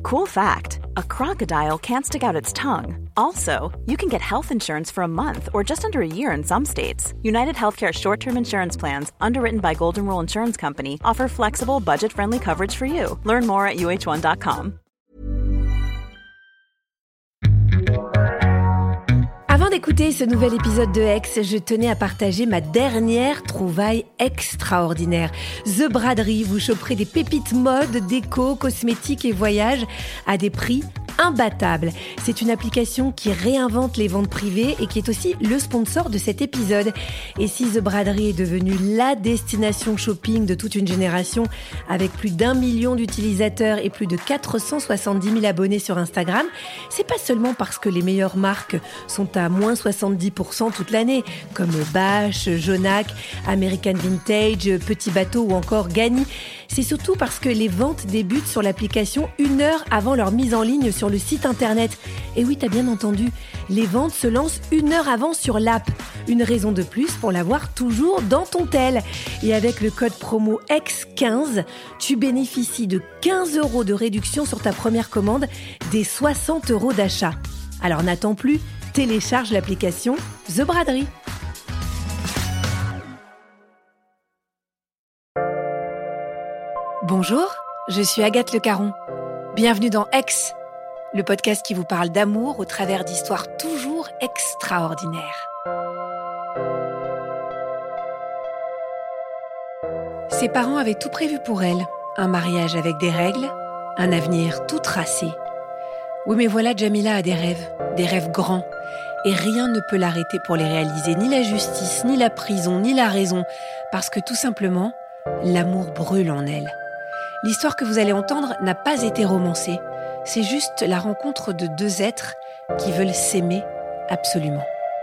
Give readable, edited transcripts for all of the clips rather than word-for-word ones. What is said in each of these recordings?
Cool fact, a crocodile can't stick out its tongue. Also, you can get health insurance for a month or just under a year in some states. United Healthcare short-term insurance plans, underwritten by Golden Rule Insurance Company, offer flexible, budget-friendly coverage for you. Learn more at uh1.com. Avant d'écouter ce nouvel épisode de Ex, je tenais à partager ma dernière trouvaille extraordinaire. The Braderie, vous choperez des pépites mode, déco, cosmétiques et voyages à des prix imbattables. C'est une application qui réinvente les ventes privées et qui est aussi le sponsor de cet épisode. Et si The Braderie est devenue la destination shopping de toute une génération, avec plus d'1 million d'utilisateurs et plus de 470 000 abonnés sur Instagram, c'est pas seulement parce que les meilleures marques sont à moins 70% toute l'année, comme Bache, Jonac, American Vintage, Petit Bateau ou encore Gagny. C'est surtout parce que les ventes débutent sur l'application 1 heure avant leur mise en ligne sur le site internet. Et oui, t'as bien entendu, les ventes se lancent 1 heure avant sur l'app. Une raison de plus pour l'avoir toujours dans ton tel. Et avec le code promo EX15, tu bénéficies de 15 € de réduction sur ta première commande, des 60 € d'achat. Alors n'attends plus, télécharge l'application The Braderie. Bonjour, je suis Agathe Le Caron. Bienvenue dans Ex, le podcast qui vous parle d'amour au travers d'histoires toujours extraordinaires. Ses parents avaient tout prévu pour elle, un mariage avec des règles, un avenir tout tracé. Oui, mais voilà, Jamila a des rêves grands, et rien ne peut l'arrêter pour les réaliser, ni la justice, ni la prison, ni la raison, parce que tout simplement, l'amour brûle en elle. L'histoire que vous allez entendre n'a pas été romancée. C'est juste la rencontre de deux êtres qui veulent s'aimer absolument.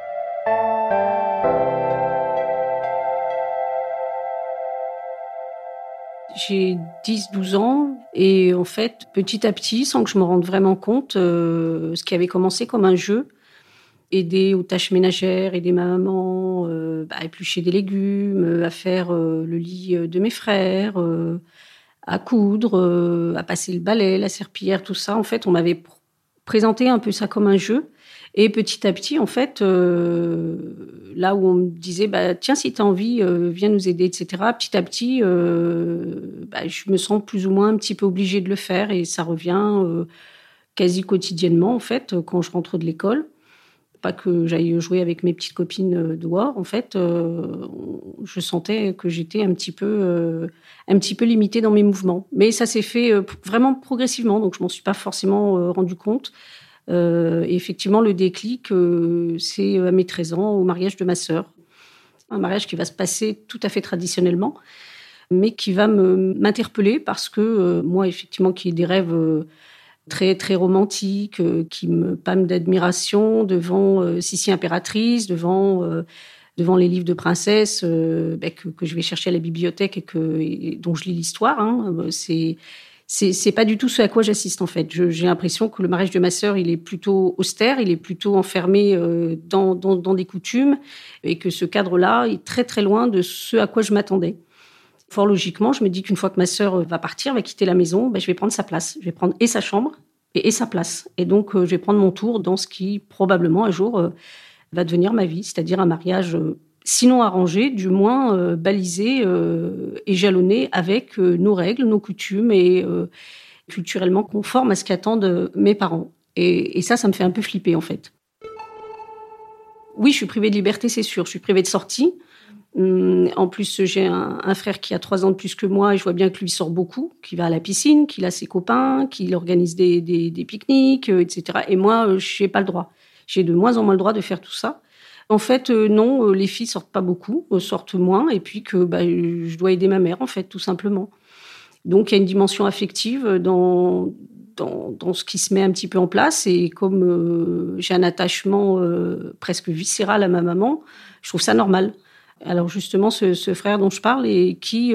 J'ai 10-12 ans et en fait, petit à petit, sans que je me rende vraiment compte, ce qui avait commencé comme un jeu, aider aux tâches ménagères, aider ma maman à éplucher des légumes, à faire le lit de mes frères, à coudre, à passer le balai, la serpillière, tout ça. En fait, on m'avait présenté un peu ça comme un jeu. Et petit à petit, en fait, là où on me disait, tiens, si tu as envie, viens nous aider, etc. Petit à petit, je me sens plus ou moins un petit peu obligée de le faire. Et ça revient quasi quotidiennement, en fait, quand je rentre de l'école. Pas que j'aille jouer avec mes petites copines dehors. En fait, je sentais que j'étais un petit peu limitée dans mes mouvements. Mais ça s'est fait vraiment progressivement, donc je m'en suis pas forcément rendu compte. Et effectivement, le déclic, c'est à mes 13 ans, au mariage de ma sœur. Un mariage qui va se passer tout à fait traditionnellement, mais qui va m'interpeller parce que moi, effectivement, qui ai des rêves très, très romantiques, qui me pâment d'admiration devant Sissi impératrice, devant les livres de princesses que je vais chercher à la bibliothèque et dont je lis l'histoire. C'est pas du tout ce à quoi j'assiste, en fait. J'ai l'impression que le mariage de ma sœur, il est plutôt austère, il est plutôt enfermé dans des coutumes, et que ce cadre-là est très, très loin de ce à quoi je m'attendais. Fort logiquement, je me dis qu'une fois que ma sœur va partir, va quitter la maison, je vais prendre sa place. Je vais prendre et sa chambre et sa place. Et donc, je vais prendre mon tour dans ce qui, probablement, un jour, va devenir ma vie, c'est-à-dire un mariage sinon arrangé, du moins balisé et jalonné avec nos règles, nos coutumes et culturellement conforme à ce qu'attendent mes parents. Et ça me fait un peu flipper, en fait. Oui, je suis privée de liberté, c'est sûr. Je suis privée de sortie. En plus, j'ai un frère qui a 3 ans de plus que moi et je vois bien que lui sort beaucoup, qu'il va à la piscine, qu'il a ses copains, qu'il organise des pique-niques, etc. Et moi, je n'ai pas le droit. J'ai de moins en moins le droit de faire tout ça. En fait, non, les filles sortent pas beaucoup, sortent moins, et puis que je dois aider ma mère, en fait, tout simplement. Donc, il y a une dimension affective dans ce qui se met un petit peu en place, et comme j'ai un attachement presque viscéral à ma maman, je trouve ça normal. Alors justement, ce frère dont je parle et qui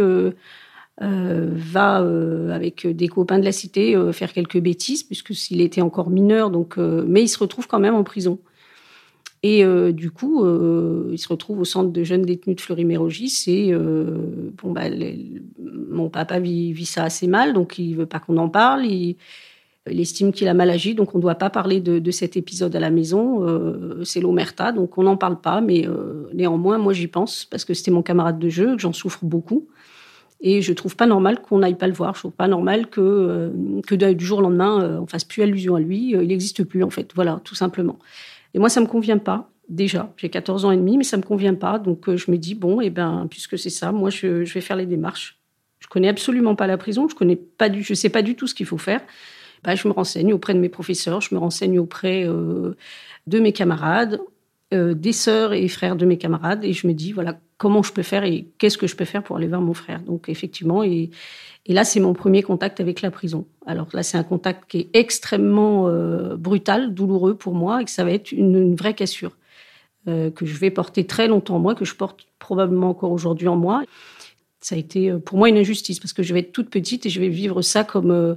va avec des copains de la cité faire quelques bêtises, puisque s'il était encore mineur, mais il se retrouve quand même en prison. Et du coup, il se retrouve au centre de jeunes détenus de Fleury-Mérogis et mon papa vit ça assez mal, donc il veut pas qu'on en parle. Il estime qu'il a mal agi, donc on ne doit pas parler de cet épisode à la maison. C'est l'omerta, donc on n'en parle pas, mais néanmoins, moi j'y pense, parce que c'était mon camarade de jeu, que j'en souffre beaucoup. Et je trouve pas normal qu'on n'aille pas le voir. Je trouve pas normal que du jour au lendemain, on fasse plus allusion à lui. Il n'existe plus, en fait. Voilà, tout simplement. Et moi, ça me convient pas. Déjà, j'ai 14 ans et demi, mais ça me convient pas. Donc, je me dis, bon, puisque c'est ça, moi, je vais faire les démarches. Je connais absolument pas la prison. Je sais pas du tout ce qu'il faut faire. Je me renseigne auprès de mes professeurs. Je me renseigne auprès de mes camarades, des sœurs et frères de mes camarades. Et je me dis, voilà, comment je peux faire et qu'est-ce que je peux faire pour aller voir mon frère. Donc, effectivement, et là, c'est mon premier contact avec la prison. Alors là, c'est un contact qui est extrêmement brutal, douloureux pour moi, et que ça va être une vraie cassure que je vais porter très longtemps en moi, que je porte probablement encore aujourd'hui en moi. Ça a été pour moi une injustice, parce que je vais être toute petite et je vais vivre ça comme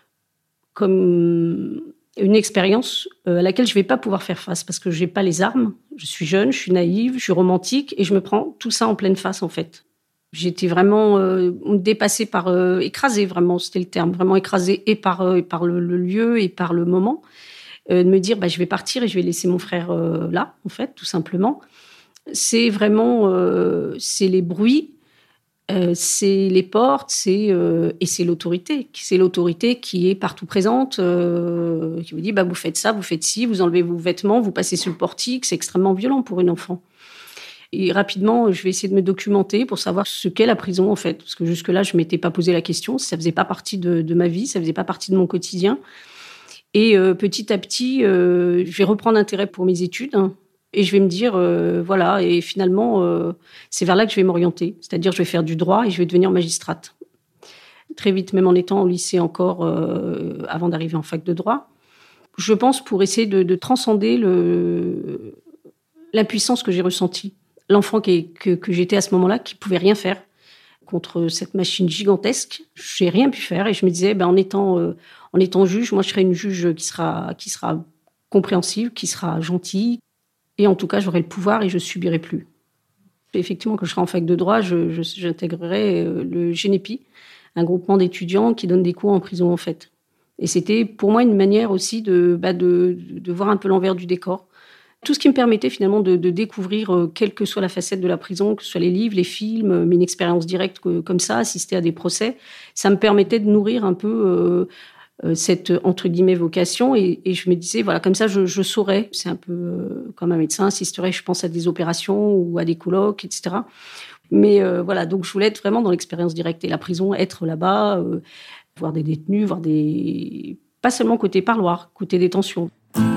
une expérience à laquelle je ne vais pas pouvoir faire face, parce que je n'ai pas les armes. Je suis jeune, je suis naïve, je suis romantique, et je me prends tout ça en pleine face, en fait. J'étais vraiment dépassée écrasée, vraiment, c'était le terme, vraiment écrasée et par le lieu et par le moment. De me dire, je vais partir et je vais laisser mon frère là, en fait, tout simplement. C'est vraiment, c'est les bruits, c'est les portes, et c'est l'autorité. C'est l'autorité qui est partout présente, qui vous dit, vous faites ça, vous faites ci, vous enlevez vos vêtements, vous passez sur le portique. C'est extrêmement violent pour une enfant. Et rapidement, je vais essayer de me documenter pour savoir ce qu'est la prison, en fait. Parce que jusque-là, je ne m'étais pas posé la question. Ça ne faisait pas partie de ma vie, ça ne faisait pas partie de mon quotidien. Et petit à petit, je vais reprendre intérêt pour mes études. Et je vais me dire, voilà, et finalement, c'est vers là que je vais m'orienter. C'est-à-dire, je vais faire du droit et je vais devenir magistrate. Très vite, même en étant au lycée encore, avant d'arriver en fac de droit. Je pense pour essayer de transcender l'impuissance que j'ai ressentie. L'enfant que j'étais à ce moment-là, qui ne pouvait rien faire contre cette machine gigantesque. Je n'ai rien pu faire et je me disais, en étant juge, moi je serai une juge qui sera compréhensive, qui sera gentille. Et en tout cas, j'aurai le pouvoir et je ne subirai plus. Et effectivement, quand je serai en fac de droit, j'intégrerai le GENEPI, un groupement d'étudiants qui donne des cours en prison, en fait. Et c'était pour moi une manière aussi de voir un peu l'envers du décor. Tout ce qui me permettait finalement de découvrir, quelle que soit la facette de la prison, que ce soit les livres, les films, mais une expérience directe comme ça, assister à des procès, ça me permettait de nourrir un peu cette, entre guillemets, vocation. Et je me disais, voilà, comme ça, je saurais. C'est un peu comme un médecin assisterait, je pense, à des opérations ou à des colloques, etc. Mais voilà, donc je voulais être vraiment dans l'expérience directe. Et la prison, être là-bas, voir des détenus, pas seulement côté parloir, côté détention.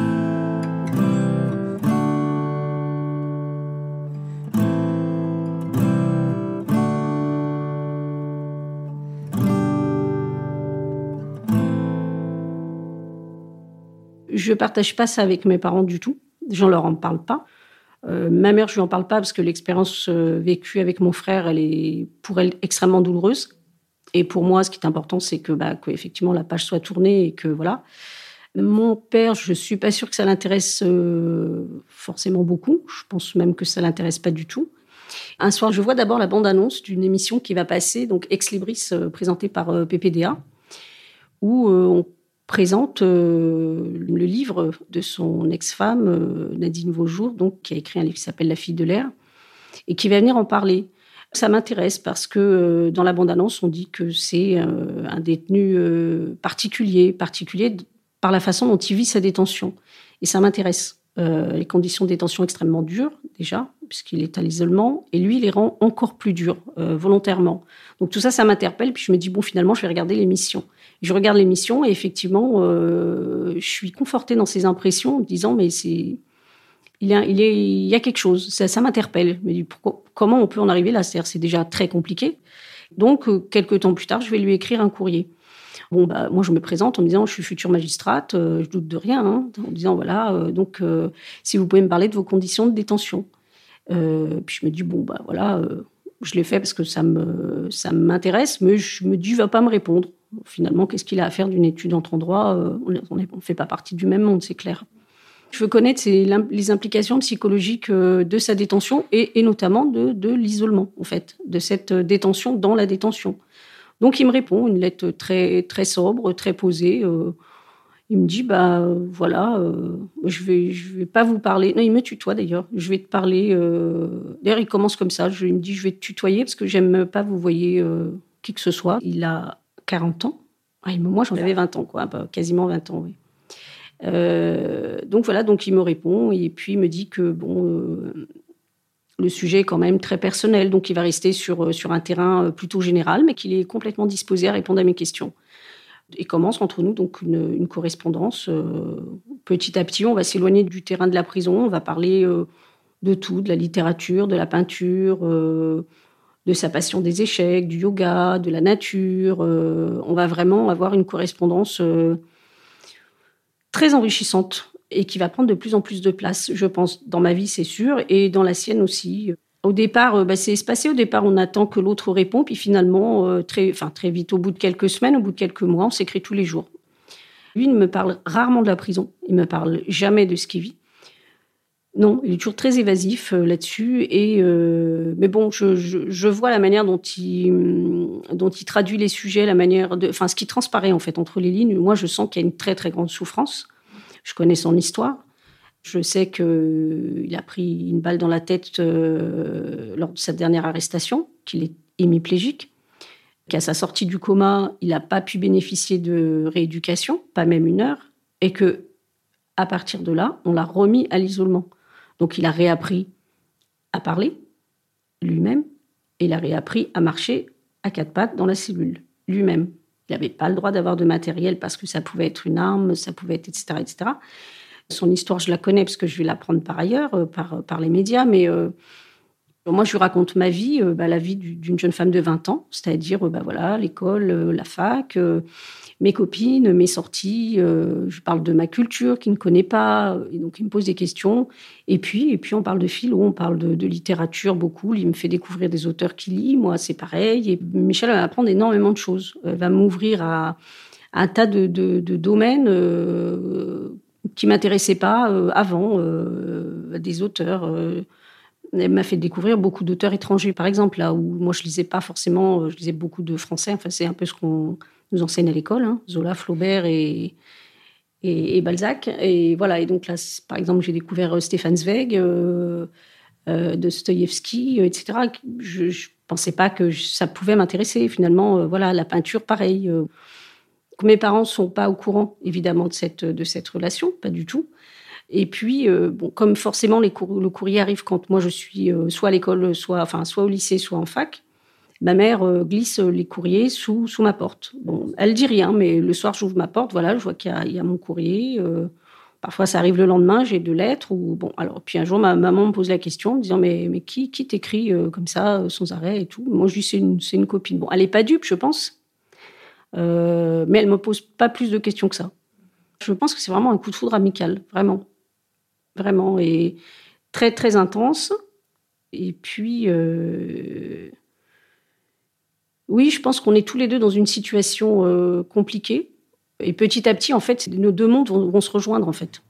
Je ne partage pas ça avec mes parents du tout. Je ne leur en parle pas. Ma mère, je ne lui en parle pas parce que l'expérience vécue avec mon frère, elle est pour elle extrêmement douloureuse. Et pour moi, ce qui est important, c'est qu'effectivement la page soit tournée et que voilà. Mon père, je ne suis pas sûre que ça l'intéresse forcément beaucoup. Je pense même que ça ne l'intéresse pas du tout. Un soir, je vois d'abord la bande-annonce d'une émission qui va passer, donc Ex Libris, présentée par PPDA, où on présente le livre de son ex-femme, Nadine Vaujour, donc, qui a écrit un livre qui s'appelle La fille de l'air, et qui va venir en parler. Ça m'intéresse parce que dans la bande-annonce, on dit que c'est un détenu particulier par la façon dont il vit sa détention. Et ça m'intéresse. Les conditions de détention extrêmement dures, déjà, puisqu'il est à l'isolement, et lui, il les rend encore plus dures, volontairement. Donc tout ça, ça m'interpelle, puis je me dis, finalement, je vais regarder l'émission. Je regarde l'émission, et effectivement, je suis confortée dans ces impressions, en me disant, mais il y a quelque chose, ça m'interpelle. Je me dis, comment on peut en arriver là ? C'est-à-dire, c'est déjà très compliqué. Donc, quelques temps plus tard, je vais lui écrire un courrier. Moi, je me présente en me disant, je suis future magistrate, je doute de rien, en disant, voilà, si vous pouvez me parler de vos conditions de détention. Puis je me dis, voilà, je l'ai fait parce que ça m'intéresse, mais je me dis, il ne va pas me répondre. Finalement, qu'est-ce qu'il a à faire d'une étude en droit ? On ne fait pas partie du même monde, c'est clair. Je veux connaître les implications psychologiques de sa détention et notamment de l'isolement, en fait, de cette détention dans la détention. Donc, il me répond une lettre très, très sobre, très posée, Il me dit, voilà, je vais pas vous parler. Non, il me tutoie d'ailleurs. Je vais te parler. D'ailleurs, il commence comme ça. Il me dit, je vais te tutoyer parce que j'aime pas vous voyez qui que ce soit. Il a 40 ans. Moi, j'en avais 20 ans, quoi. Quasiment 20 ans, oui. Donc voilà, donc il me répond et puis il me dit que le sujet est quand même très personnel, donc il va rester sur un terrain plutôt général, mais qu'il est complètement disposé à répondre à mes questions. Et commence entre nous donc une correspondance. Petit à petit, on va s'éloigner du terrain de la prison, on va parler de tout, de la littérature, de la peinture, de sa passion des échecs, du yoga, de la nature. On va vraiment avoir une correspondance très enrichissante et qui va prendre de plus en plus de place, je pense, dans ma vie, c'est sûr, et dans la sienne aussi. Au départ, c'est espacé. Au départ, on attend que l'autre réponde. Puis finalement, très vite, au bout de quelques semaines, au bout de quelques mois, on s'écrit tous les jours. Lui, il me parle rarement de la prison. Il me parle jamais de ce qu'il vit. Non, il est toujours très évasif là-dessus. Mais bon, je vois la manière dont il traduit les sujets, ce qui transparaît en fait entre les lignes. Moi, je sens qu'il y a une très très grande souffrance. Je connais son histoire. Je sais qu'il a pris une balle dans la tête lors de sa dernière arrestation, qu'il est hémiplégique, qu'à sa sortie du coma, il n'a pas pu bénéficier de rééducation, pas même 1 heure, et que à partir de là, on l'a remis à l'isolement. Donc il a réappris à parler lui-même et il a réappris à marcher à 4 pattes dans la cellule lui-même. Il n'avait pas le droit d'avoir de matériel parce que ça pouvait être une arme, ça pouvait être etc. etc. Son histoire, je la connais parce que je vais l'apprendre par ailleurs, par les médias. Mais moi, je lui raconte ma vie, la vie d'une jeune femme de 20 ans, c'est-à-dire voilà, l'école, la fac, mes copines, mes sorties. Je parle de ma culture qu'il ne connaît pas. Et donc, il me pose des questions. Et puis on parle de philo, on parle de littérature beaucoup. Il me fait découvrir des auteurs qu'il lit. Moi, c'est pareil. Et Michel va m'apprendre énormément de choses. Elle va m'ouvrir à un tas de domaines qui m'intéressaient pas avant, des auteurs. Elle m'a fait découvrir beaucoup d'auteurs étrangers, par exemple, là où moi je lisais pas forcément, je lisais beaucoup de français. Enfin, c'est un peu ce qu'on nous enseigne à l'école, hein, Zola, Flaubert et Balzac. Et voilà. Et donc là, par exemple, j'ai découvert Stefan Zweig, Dostoïevski, etc. Je pensais pas que ça pouvait m'intéresser. Finalement, voilà, la peinture, pareil. Mes parents sont pas au courant, évidemment, de cette relation, pas du tout. Et puis, comme forcément le courrier arrive quand moi je suis soit à l'école, soit au lycée, soit en fac, ma mère glisse les courriers sous ma porte. Bon, elle dit rien, mais le soir j'ouvre ma porte, voilà, je vois qu'il y a mon courrier. Parfois ça arrive le lendemain, j'ai 2 lettres. Puis un jour ma maman me pose la question, en me disant mais qui t'écrit comme ça sans arrêt et tout. Moi je dis c'est une copine. Bon, elle est pas dupe, je pense. Mais elle me pose pas plus de questions que ça. Je pense que c'est vraiment un coup de foudre amical, vraiment, et très très intense. Et puis oui, je pense qu'on est tous les deux dans une situation compliquée, et petit à petit en fait nos 2 mondes vont se rejoindre en fait.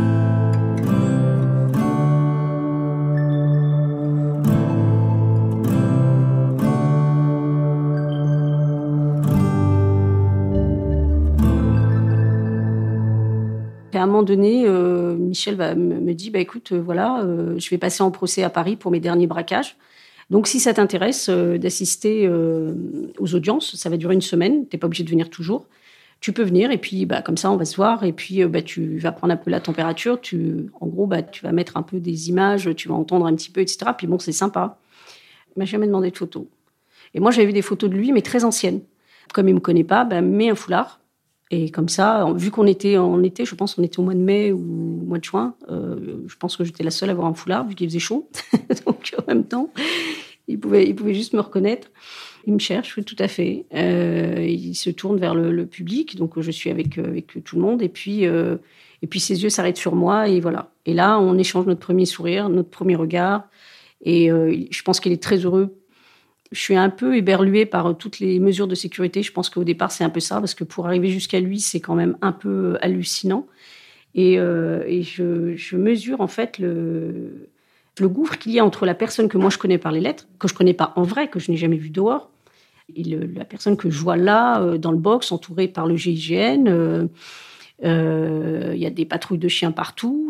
À un moment donné, Michel me dit écoute, voilà, je vais passer en procès à Paris pour mes derniers braquages. Donc, si ça t'intéresse d'assister aux audiences, ça va durer 1 semaine. T'es pas obligé de venir toujours. Tu peux venir et puis comme ça, on va se voir. Et puis, tu vas prendre un peu la température. En gros, tu vas mettre un peu des images, tu vas entendre un petit peu, etc. Puis bon, c'est sympa. Il m'a jamais demandé de photos. Et moi, j'avais vu des photos de lui, mais très anciennes. Comme il me connaît pas, mets un foulard. Et comme ça, vu qu'on était en été, je pense qu'on était au mois de mai ou au mois de juin, je pense que j'étais la seule à avoir un foulard, vu qu'il faisait chaud. Donc, en même temps, il pouvait juste me reconnaître. Il me cherche, oui, tout à fait. Il se tourne vers le public, donc je suis avec tout le monde. Et puis ses yeux s'arrêtent sur moi, et voilà. Et là, on échange notre premier sourire, notre premier regard. Et je pense qu'il est très heureux. Je suis un peu éberluée par toutes les mesures de sécurité. Je pense qu'au départ, c'est un peu ça, parce que pour arriver jusqu'à lui, c'est quand même un peu hallucinant. Et je mesure en fait le gouffre qu'il y a entre la personne que moi je connais par les lettres, que je connais pas en vrai, que je n'ai jamais vue dehors, et la personne que je vois là, dans le box, entourée par le GIGN, Il y a des patrouilles de chiens partout.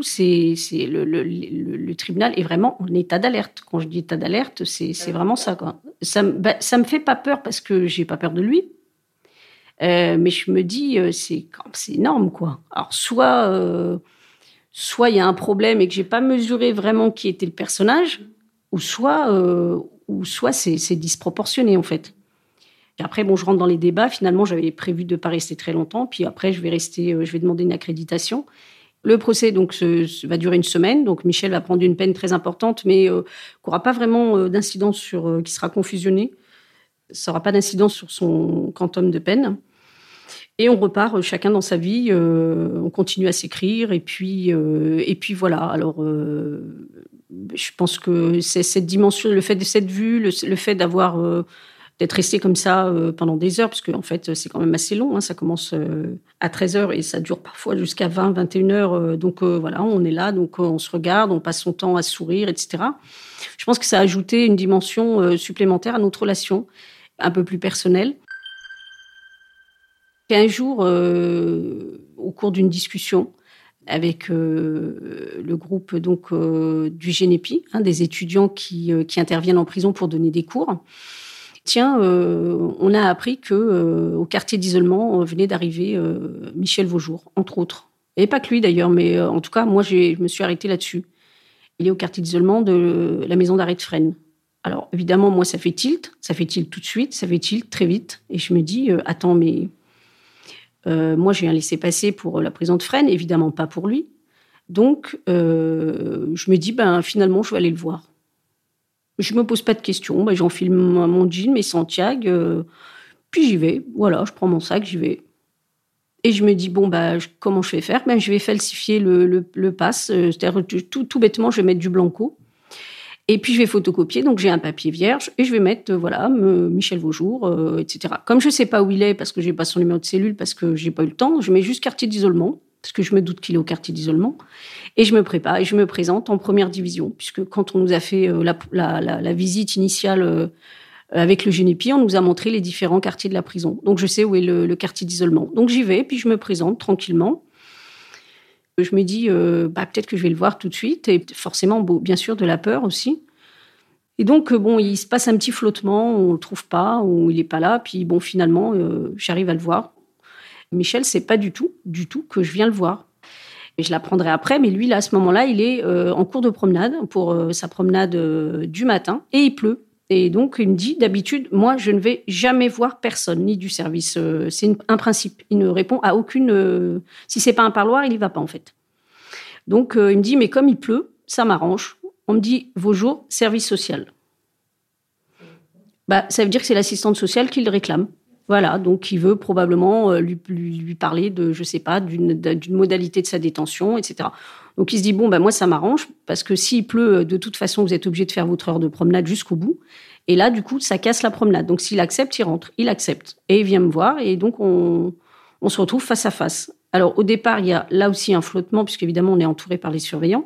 Le tribunal est vraiment en état d'alerte. Quand je dis état d'alerte, c'est vraiment ça, quoi. Ça me fait pas peur parce que j'ai pas peur de lui. Mais je me dis, c'est énorme, quoi. Alors, soit il y a un problème et que j'ai pas mesuré vraiment qui était le personnage, ou soit c'est disproportionné, en fait. Et après, je rentre dans les débats. Finalement, j'avais prévu de pas rester très longtemps. Puis après, je vais demander une accréditation. Le procès, donc, va durer une semaine. Donc, Michel va prendre une peine très importante, mais qui n'aura pas vraiment d'incidence qui sera confusionné. Ça n'aura pas d'incidence sur son quantum de peine. Et on repart chacun dans sa vie. On continue à s'écrire. Et puis voilà. Alors, je pense que c'est cette dimension, le fait de cette vue, le fait d'être resté comme ça pendant des heures, parce qu'en fait, c'est quand même assez long. Ça commence à 13h et ça dure parfois jusqu'à 20, 21h. Donc voilà, on est là, donc on se regarde, on passe son temps à sourire, etc. Je pense que ça a ajouté une dimension supplémentaire à notre relation, un peu plus personnelle. Et un jour, au cours d'une discussion avec le groupe du Génépi, des étudiants qui interviennent en prison pour donner des cours, on a appris que au quartier d'isolement venait d'arriver Michel Vaujour, entre autres. Et pas que lui d'ailleurs, mais en tout cas, moi, je me suis arrêtée là-dessus. Il est au quartier d'isolement de la maison d'arrêt de Fresnes. Alors, évidemment, moi, ça fait tilt tout de suite, ça fait tilt très vite. Et je me dis, attends, mais moi, j'ai un laissez-passer pour la prison de Fresnes, évidemment pas pour lui. Donc, je me dis, finalement, je vais aller le voir. Je me pose pas de questions, j'enfile mon jean, mes Santiago, puis j'y vais. Voilà, je prends mon sac, j'y vais. Et je me dis, comment je vais faire ? Je vais falsifier le pass, c'est-à-dire tout bêtement, je vais mettre du blanco. Et puis je vais photocopier, donc j'ai un papier vierge, et je vais mettre, Michel Vaujour, etc. Comme je sais pas où il est, parce que j'ai pas son numéro de cellule, parce que j'ai pas eu le temps, je mets juste quartier d'isolement, parce que je me doute qu'il est au quartier d'isolement. Et je me prépare et je me présente en première division, puisque quand on nous a fait la visite initiale avec le Génépi, on nous a montré les différents quartiers de la prison. Donc je sais où est le quartier d'isolement. Donc j'y vais, puis je me présente tranquillement. Je me dis, peut-être que je vais le voir tout de suite, et forcément, bien sûr, de la peur aussi. Et donc, il se passe un petit flottement, on ne le trouve pas, ou il n'est pas là, puis finalement, j'arrive à le voir. Michel, c'est pas du tout que je viens le voir. Et je l'apprendrai après, mais lui, là, à ce moment-là, il est en cours de promenade pour sa promenade du matin, et il pleut. Et donc, il me dit, d'habitude, moi, je ne vais jamais voir personne, ni du service. C'est un principe. Il ne répond à aucune... si c'est pas un parloir, il n'y va pas, en fait. Donc, il me dit, mais comme il pleut, ça m'arrange. On me dit, Vaujour, service social. Ça veut dire que c'est l'assistante sociale qui le réclame. Voilà, donc il veut probablement lui parler de, je sais pas, d'une modalité de sa détention, etc. Donc il se dit, moi ça m'arrange, parce que s'il pleut, de toute façon, vous êtes obligé de faire votre heure de promenade jusqu'au bout. Et là, du coup, ça casse la promenade. Donc s'il accepte, il rentre. Il accepte. Et il vient me voir, et donc on se retrouve face à face. Alors au départ, il y a là aussi un flottement, puisqu'évidemment, on est entouré par les surveillants.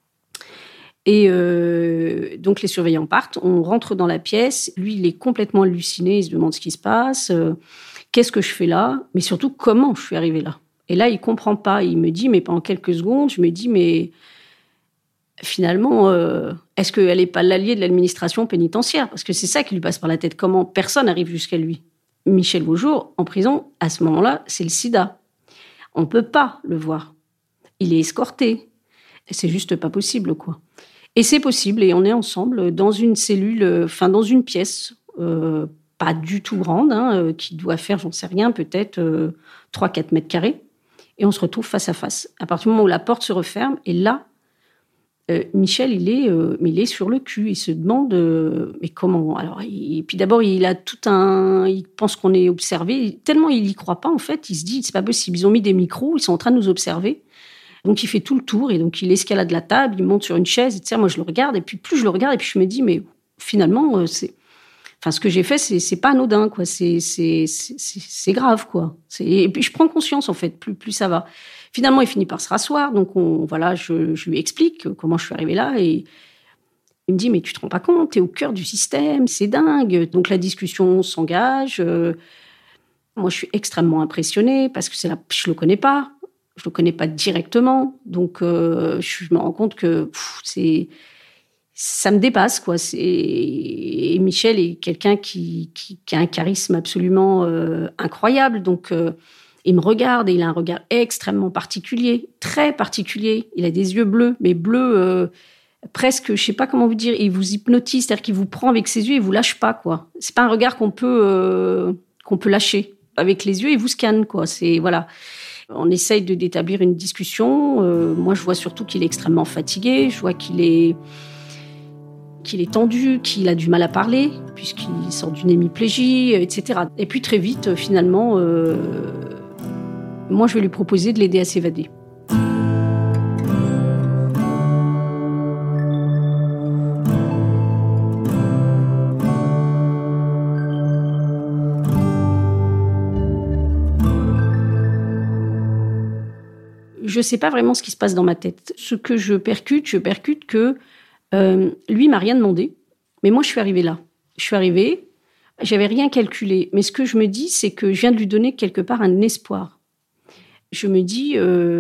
Et donc les surveillants partent, on rentre dans la pièce, lui il est complètement halluciné, il se demande ce qui se passe, qu'est-ce que je fais là, mais surtout comment je suis arrivée là. Et là il comprend pas, il me dit, mais pendant quelques secondes, je me dis, mais finalement, est-ce qu'elle n'est pas l'alliée de l'administration pénitentiaire ? Parce que c'est ça qui lui passe par la tête, comment personne n'arrive jusqu'à lui. Michel Vaujour, en prison, à ce moment-là, c'est le sida. On ne peut pas le voir. Il est escorté. C'est juste pas possible, quoi. Et c'est possible, et on est ensemble dans une cellule, dans une pièce, pas du tout grande, qui doit faire, j'en sais rien, peut-être 3-4 mètres carrés. Et on se retrouve face à face. À partir du moment où la porte se referme, et là, Michel, il est sur le cul. Il se demande, mais comment ? Alors, puis d'abord, il pense qu'on est observé. Tellement il y croit pas, en fait, il se dit, c'est pas possible. Ils ont mis des micros, ils sont en train de nous observer. Donc, il fait tout le tour, et donc, il escalade la table, il monte sur une chaise, etc. Moi, je le regarde, et puis plus je le regarde, et puis je me dis, mais finalement, ce que j'ai fait, c'est pas anodin, quoi. C'est grave, quoi. Et puis, je prends conscience, en fait, plus ça va. Finalement, il finit par se rasseoir, donc je lui explique comment je suis arrivée là, et il me dit, mais tu te rends pas compte, t'es au cœur du système, c'est dingue. Donc, la discussion s'engage. Moi, je suis extrêmement impressionnée, parce que je le connais pas. Je le connais pas directement, donc je me rends compte que ça me dépasse, quoi. Et Michel est quelqu'un qui a un charisme absolument incroyable, donc il me regarde et il a un regard extrêmement particulier, très particulier. Il a des yeux bleus, mais bleus presque, je sais pas comment vous dire, il vous hypnotise, c'est-à-dire qu'il vous prend avec ses yeux et il vous lâche pas, quoi. C'est pas un regard qu'on peut lâcher. Avec les yeux, il vous scanne, quoi. C'est, voilà. On essaye d'établir une discussion. Moi, je vois surtout qu'il est extrêmement fatigué. Je vois qu'il est tendu, qu'il a du mal à parler, puisqu'il sort d'une hémiplégie, etc. Et puis, très vite, finalement, moi, je vais lui proposer de l'aider à s'évader. Je ne sais pas vraiment ce qui se passe dans ma tête. Ce que je percute que lui m'a rien demandé, mais moi je suis arrivée là. Je suis arrivée, j'avais rien calculé, mais ce que je me dis, c'est que je viens de lui donner quelque part un espoir. Je me dis,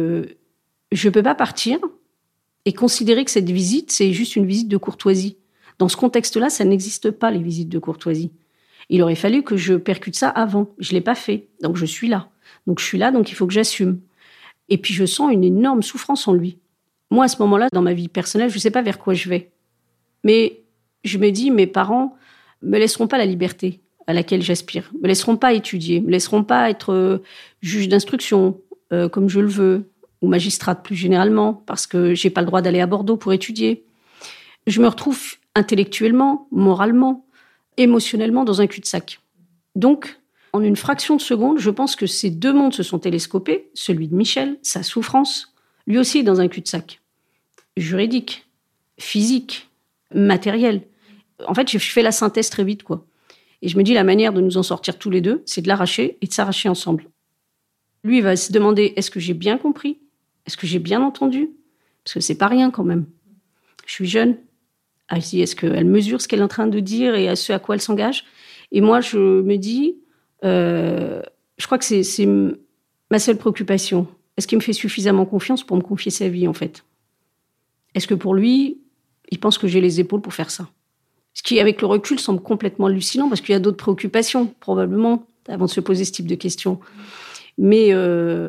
je peux pas partir et considérer que cette visite, c'est juste une visite de courtoisie. Dans ce contexte-là, ça n'existe pas, les visites de courtoisie. Il aurait fallu que je percute ça avant. Je l'ai pas fait, donc je suis là. Donc je suis là, donc il faut que j'assume. Et puis, je sens une énorme souffrance en lui. Moi, à ce moment-là, dans ma vie personnelle, je ne sais pas vers quoi je vais. Mais je me dis, mes parents me laisseront pas la liberté à laquelle j'aspire, me laisseront pas étudier, me laisseront pas être juge d'instruction comme je le veux, ou magistrate plus généralement, parce que j'ai pas le droit d'aller à Bordeaux pour étudier. Je me retrouve intellectuellement, moralement, émotionnellement dans un cul-de-sac. Donc, en une fraction de seconde, je pense que ces deux mondes se sont télescopés, celui de Michel, sa souffrance, lui aussi est dans un cul-de-sac. Juridique, physique, matériel. En fait, je fais la synthèse très vite, quoi. Et je me dis, la manière de nous en sortir tous les deux, c'est de l'arracher et de s'arracher ensemble. Lui, il va se demander, est-ce que j'ai bien compris ? Est-ce que j'ai bien entendu ? Parce que c'est pas rien, quand même. Je suis jeune. Elle se dit, est-ce qu'elle mesure ce qu'elle est en train de dire et à ce à quoi elle s'engage ? Et moi, je me dis... je crois que c'est ma seule préoccupation. Est-ce qu'il me fait suffisamment confiance pour me confier sa vie, en fait ? Est-ce que pour lui, il pense que j'ai les épaules pour faire ça ? Ce qui, avec le recul, semble complètement hallucinant, parce qu'il y a d'autres préoccupations, probablement, avant de se poser ce type de questions. Mais je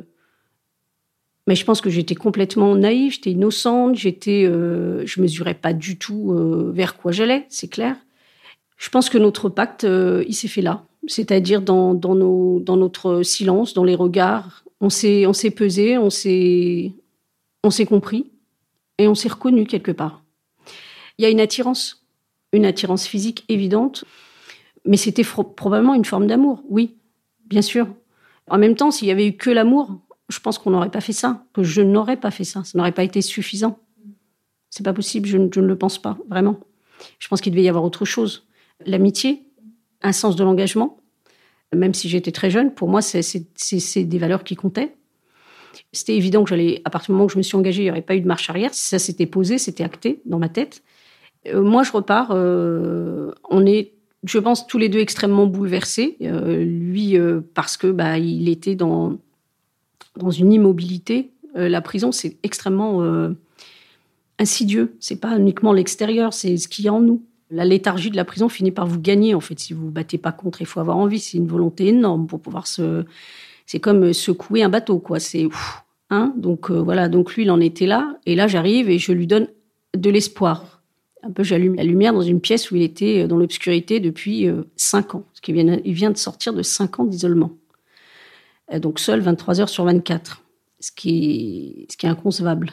pense que j'étais complètement naïve, j'étais innocente, je mesurais pas du tout vers quoi j'allais, c'est clair. Je pense que notre pacte, il s'est fait là. C'est-à-dire dans notre silence, dans les regards. On s'est pesé, on s'est compris et on s'est reconnu quelque part. Il y a une attirance physique évidente, mais c'était probablement une forme d'amour, oui, bien sûr. En même temps, s'il y avait eu que l'amour, je pense qu'on n'aurait pas fait ça, que je n'aurais pas fait ça. Ça n'aurait pas été suffisant. C'est pas possible, je ne le pense pas, vraiment. Je pense qu'il devait y avoir autre chose. L'amitié, un sens de l'engagement, même si j'étais très jeune, pour moi, c'est des valeurs qui comptaient. C'était évident que à partir du moment où je me suis engagée, il n'y aurait pas eu de marche arrière. Ça s'était posé, c'était acté dans ma tête. Moi, je repars, on est, je pense, tous les deux extrêmement bouleversés. Lui, parce que il était dans une immobilité. La prison, c'est extrêmement insidieux. C'est pas uniquement l'extérieur, c'est ce qu'il y a en nous. La léthargie de la prison finit par vous gagner, en fait. Si vous vous battez pas contre, il faut avoir envie. C'est une volonté énorme pour pouvoir c'est comme secouer un bateau, quoi. C'est, Donc, voilà. Donc, lui, il en était là. Et là, j'arrive et je lui donne de l'espoir. Un peu, j'allume la lumière dans une pièce où il était dans l'obscurité depuis 5 ans. Parce qu'il vient de sortir de 5 ans d'isolement. Donc, seul 23 heures sur 24. Ce qui est inconcevable.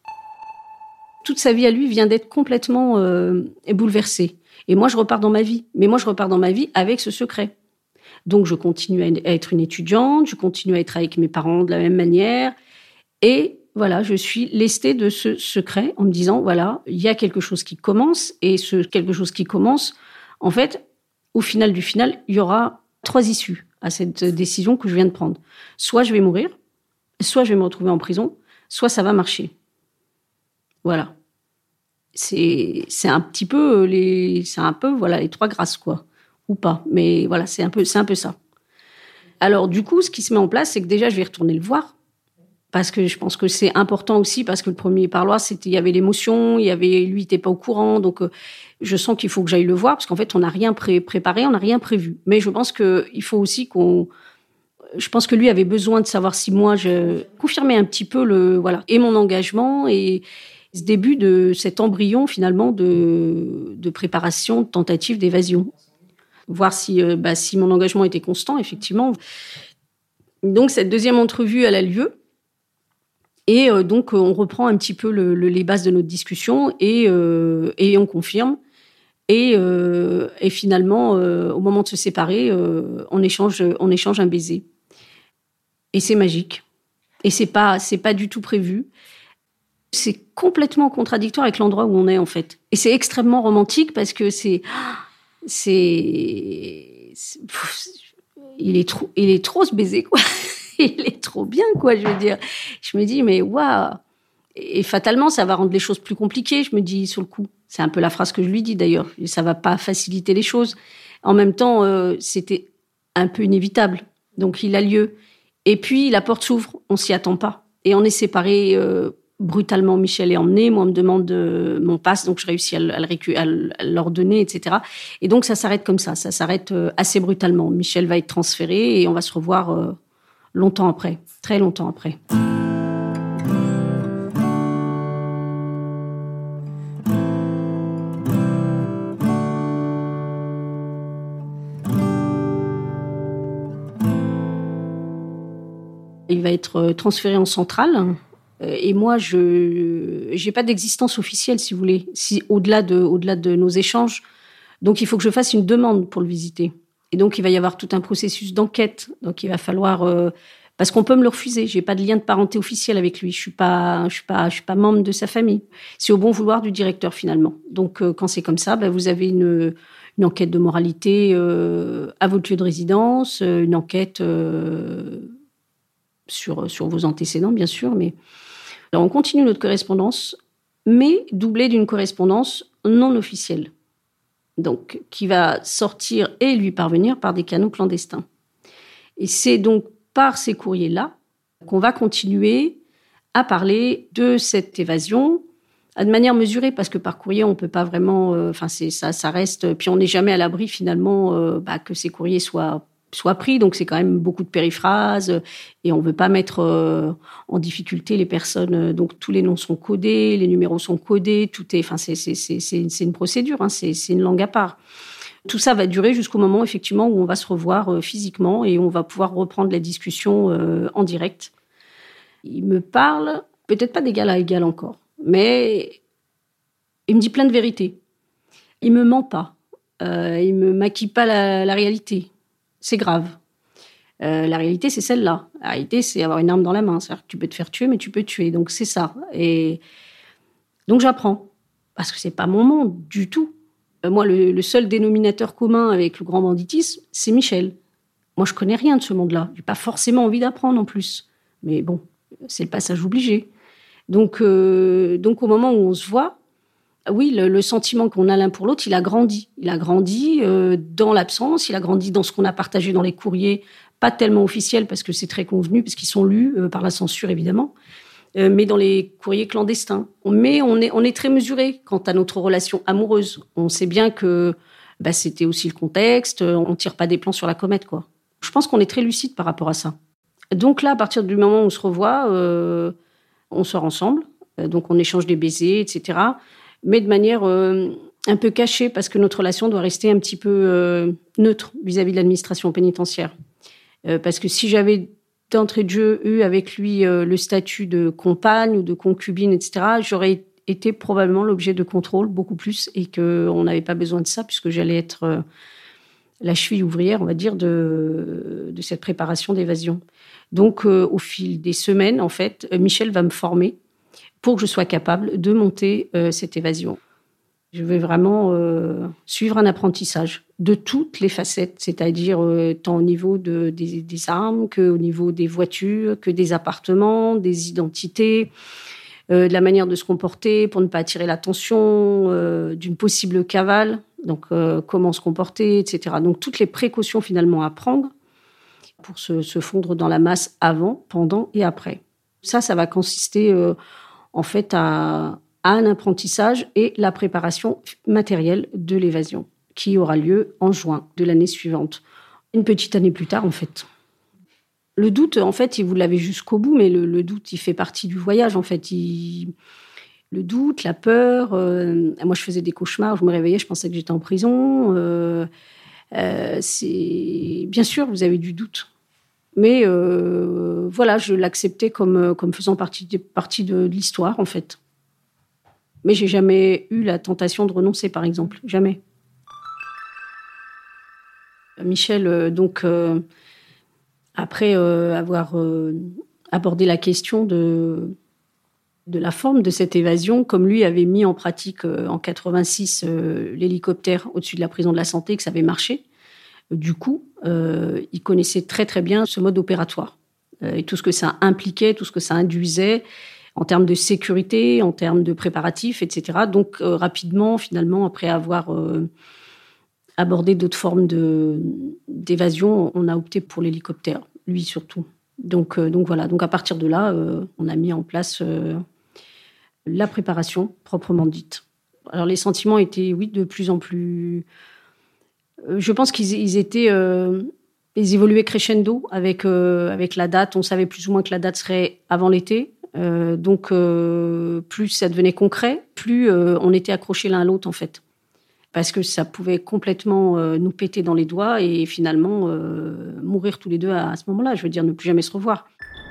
Toute sa vie à lui vient d'être complètement bouleversée. Et moi, je repars dans ma vie. Mais moi, je repars dans ma vie avec ce secret. Donc, je continue à être une étudiante, je continue à être avec mes parents de la même manière. Et voilà, je suis lestée de ce secret en me disant, voilà, il y a quelque chose qui commence. Et ce quelque chose qui commence, en fait, au final du final, il y aura 3 issues à cette décision que je viens de prendre. Soit je vais mourir, soit je vais me retrouver en prison, soit ça va marcher. Voilà. C'est un petit peu les 3 grâces, quoi. Ou pas. Mais voilà, c'est un peu ça. Alors, du coup, ce qui se met en place, c'est que déjà, je vais retourner le voir. Parce que je pense que c'est important aussi, parce que le premier parloir, il y avait l'émotion, lui, il n'était pas au courant, donc je sens qu'il faut que j'aille le voir, parce qu'en fait, on n'a rien préparé, on n'a rien prévu. Mais je pense qu'il faut aussi je pense que lui avait besoin de savoir si moi, je confirmais un petit peu et mon engagement, et ce début de cet embryon, finalement, de préparation, de tentative d'évasion. Voir si mon engagement était constant, effectivement. Donc, cette deuxième entrevue, elle a lieu. Et donc, on reprend un petit peu les bases de notre discussion et on confirme. Et finalement, au moment de se séparer, on échange un baiser. Et c'est magique. Et c'est pas du tout prévu. C'est complètement contradictoire avec l'endroit où on est, en fait. Et c'est extrêmement romantique parce que il est trop ce baiser, quoi. Il est trop bien, quoi, je veux dire. Je me dis, mais waouh! Et fatalement, ça va rendre les choses plus compliquées, je me dis, sur le coup. C'est un peu la phrase que je lui dis, d'ailleurs. Et ça va pas faciliter les choses. En même temps, c'était un peu inévitable. Donc, il a lieu. Et puis, la porte s'ouvre. On s'y attend pas. Et on est séparés brutalement. Michel est emmené. Moi, on me demande mon passe. Donc, je réussis à leur donner, etc. Et donc, ça s'arrête comme ça. Ça s'arrête assez brutalement. Michel va être transféré et on va se revoir longtemps après. Très longtemps après. Il va être transféré en centrale. Et moi, je n'ai pas d'existence officielle, si vous voulez, au-delà de nos échanges. Donc, il faut que je fasse une demande pour le visiter. Et donc, il va y avoir tout un processus d'enquête. Donc, il va falloir... parce qu'on peut me le refuser. Je n'ai pas de lien de parenté officiel avec lui. Je suis pas membre de sa famille. C'est au bon vouloir du directeur, finalement. Donc, quand c'est comme ça, vous avez une enquête de moralité à votre lieu de résidence, une enquête... sur vos antécédents, bien sûr. Mais alors, on continue notre correspondance, mais doublée d'une correspondance non officielle. Donc, qui va sortir et lui parvenir par des canaux clandestins. Et c'est donc par ces courriers-là qu'on va continuer à parler de cette évasion de manière mesurée, parce que par courrier, on peut pas vraiment... ça reste... Puis on n'est jamais à l'abri, finalement, que ces courriers soient pris, donc c'est quand même beaucoup de périphrases et on veut pas mettre en difficulté les personnes. Donc tous les noms sont codés, les numéros sont codés, tout est. C'est une procédure, c'est une langue à part. Tout ça va durer jusqu'au moment effectivement où on va se revoir physiquement et on va pouvoir reprendre la discussion en direct. Il me parle peut-être pas d'égal à égal encore, mais il me dit plein de vérités. Il me ment pas, il me maquille pas la réalité. C'est grave. La réalité, c'est celle-là. La réalité, c'est avoir une arme dans la main. C'est-à-dire que tu peux te faire tuer, mais tu peux tuer. Donc, c'est ça. Et donc, j'apprends. Parce que c'est pas mon monde du tout. Moi, le seul dénominateur commun avec le grand banditisme, c'est Michel. Moi, je connais rien de ce monde-là. J'ai pas forcément envie d'apprendre en plus. Mais bon, c'est le passage obligé. Donc au moment où on se voit, oui, le sentiment qu'on a l'un pour l'autre, il a grandi. Il a grandi dans l'absence, il a grandi dans ce qu'on a partagé dans les courriers, pas tellement officiels parce que c'est très convenu, parce qu'ils sont lus par la censure, évidemment, mais dans les courriers clandestins. Mais on est très mesuré quant à notre relation amoureuse. On sait bien que c'était aussi le contexte, on tire pas des plans sur la comète, quoi. Je pense qu'on est très lucide par rapport à ça. Donc là, à partir du moment où on se revoit, on sort ensemble, donc on échange des baisers, etc., mais de manière un peu cachée, parce que notre relation doit rester un petit peu neutre vis-à-vis de l'administration pénitentiaire. Parce que si j'avais d'entrée de jeu eu avec lui le statut de compagne ou de concubine, etc., j'aurais été probablement l'objet de contrôle beaucoup plus, et qu'on n'avait pas besoin de ça, puisque j'allais être la cheville ouvrière, on va dire, de cette préparation d'évasion. Donc, au fil des semaines, en fait, Michel va me former pour que je sois capable de monter cette évasion. Je vais vraiment suivre un apprentissage de toutes les facettes, c'est-à-dire tant au niveau des armes qu'au niveau des voitures, que des appartements, des identités, de la manière de se comporter pour ne pas attirer l'attention, d'une possible cavale, donc comment se comporter, etc. Donc toutes les précautions finalement à prendre pour se fondre dans la masse avant, pendant et après. Ça va consister en fait à un apprentissage et la préparation matérielle de l'évasion qui aura lieu en juin de l'année suivante. Une petite année plus tard, en fait. Le doute, en fait, vous l'avez jusqu'au bout, mais le doute, il fait partie du voyage, en fait. Le doute, la peur. Moi, je faisais des cauchemars, je me réveillais, je pensais que j'étais en prison. Bien sûr, vous avez du doute. Mais voilà, je l'acceptais comme faisant partie de l'histoire, en fait. Mais j'ai jamais eu la tentation de renoncer, par exemple. Jamais. Michel, après avoir abordé la question de la forme de cette évasion, comme lui avait mis en pratique en 86 l'hélicoptère au-dessus de la prison de la Santé, que ça avait marché, du coup, il connaissait très très bien ce mode opératoire et tout ce que ça impliquait, tout ce que ça induisait en termes de sécurité, en termes de préparatifs, etc. Donc rapidement, finalement, après avoir aborder d'autres formes d'évasion, on a opté pour l'hélicoptère, lui surtout. Donc voilà, donc à partir de là, on a mis en place la préparation proprement dite. Alors les sentiments étaient, oui, de plus en plus... je pense qu'ils évoluaient crescendo avec la date. On savait plus ou moins que la date serait avant l'été. Donc plus ça devenait concret, plus on était accrochés l'un à l'autre, en fait. Parce que ça pouvait complètement nous péter dans les doigts et finalement mourir tous les deux à ce moment-là. Je veux dire, ne plus jamais se revoir.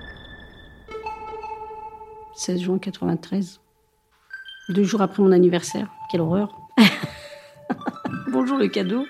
16 juin 93. 2 jours après mon anniversaire. Quelle horreur. Bonjour le cadeau.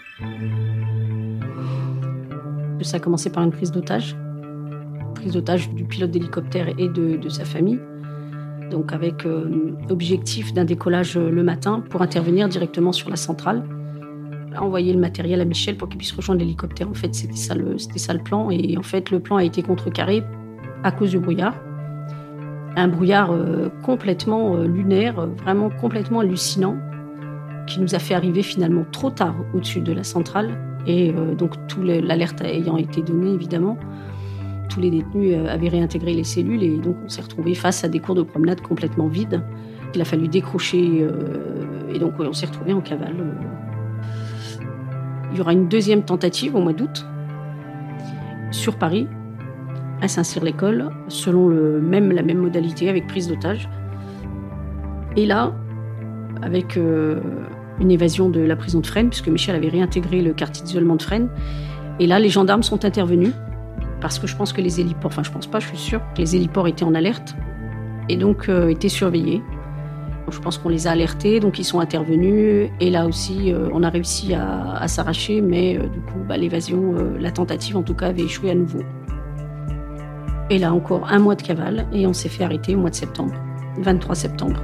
Ça a commencé par une prise d'otage. Prise d'otage du pilote d'hélicoptère et de sa famille. Donc avec objectif d'un décollage le matin pour intervenir directement sur la centrale. Envoyer le matériel à Michel pour qu'il puisse rejoindre l'hélicoptère. En fait, c'était ça le plan. Et en fait, le plan a été contrecarré à cause du brouillard. Un brouillard complètement lunaire, vraiment complètement hallucinant, qui nous a fait arriver finalement trop tard au-dessus de la centrale. Et donc, l'alerte ayant été donnée, évidemment, tous les détenus avaient réintégré les cellules et donc on s'est retrouvés face à des cours de promenade complètement vides. Il a fallu décrocher et donc on s'est retrouvés en cavale. Il y aura une deuxième tentative au mois d'août sur Paris, à Saint-Cyr-l'École, selon la même modalité avec prise d'otage. Et là, avec une évasion de la prison de Fresnes, puisque Michel avait réintégré le quartier d'isolement de Fresnes. Et là, les gendarmes sont intervenus. Parce que je pense que les héliports, enfin je pense pas, je suis sûre que les héliports étaient en alerte et donc étaient surveillés. Donc, je pense qu'on les a alertés, donc ils sont intervenus et là aussi on a réussi à s'arracher, mais du coup l'évasion, la tentative en tout cas avait échoué à nouveau. Et là encore 1 mois de cavale et on s'est fait arrêter au mois de septembre, 23 septembre.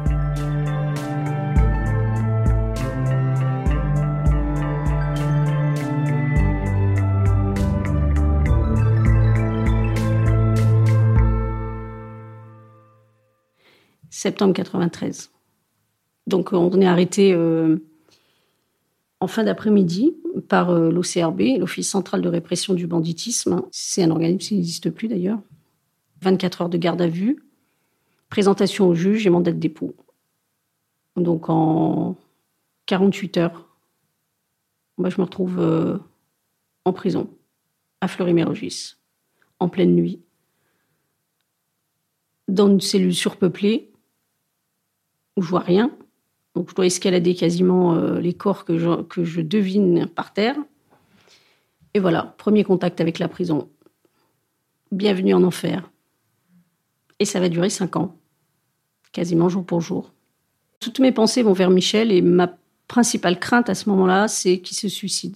Septembre 93. Donc on est arrêté en fin d'après-midi par l'OCRB, l'Office central de répression du banditisme. C'est un organisme qui n'existe plus d'ailleurs. 24 heures de garde à vue, présentation au juge et mandat de dépôt. Donc en 48 heures, moi je me retrouve en prison, à Fleury-Mérogis, en pleine nuit, dans une cellule surpeuplée, où je vois rien. Donc je dois escalader quasiment les corps que je devine par terre. Et voilà, premier contact avec la prison. Bienvenue en enfer. Et ça va durer 5 ans, quasiment jour pour jour. Toutes mes pensées vont vers Michel et ma principale crainte à ce moment-là, c'est qu'il se suicide.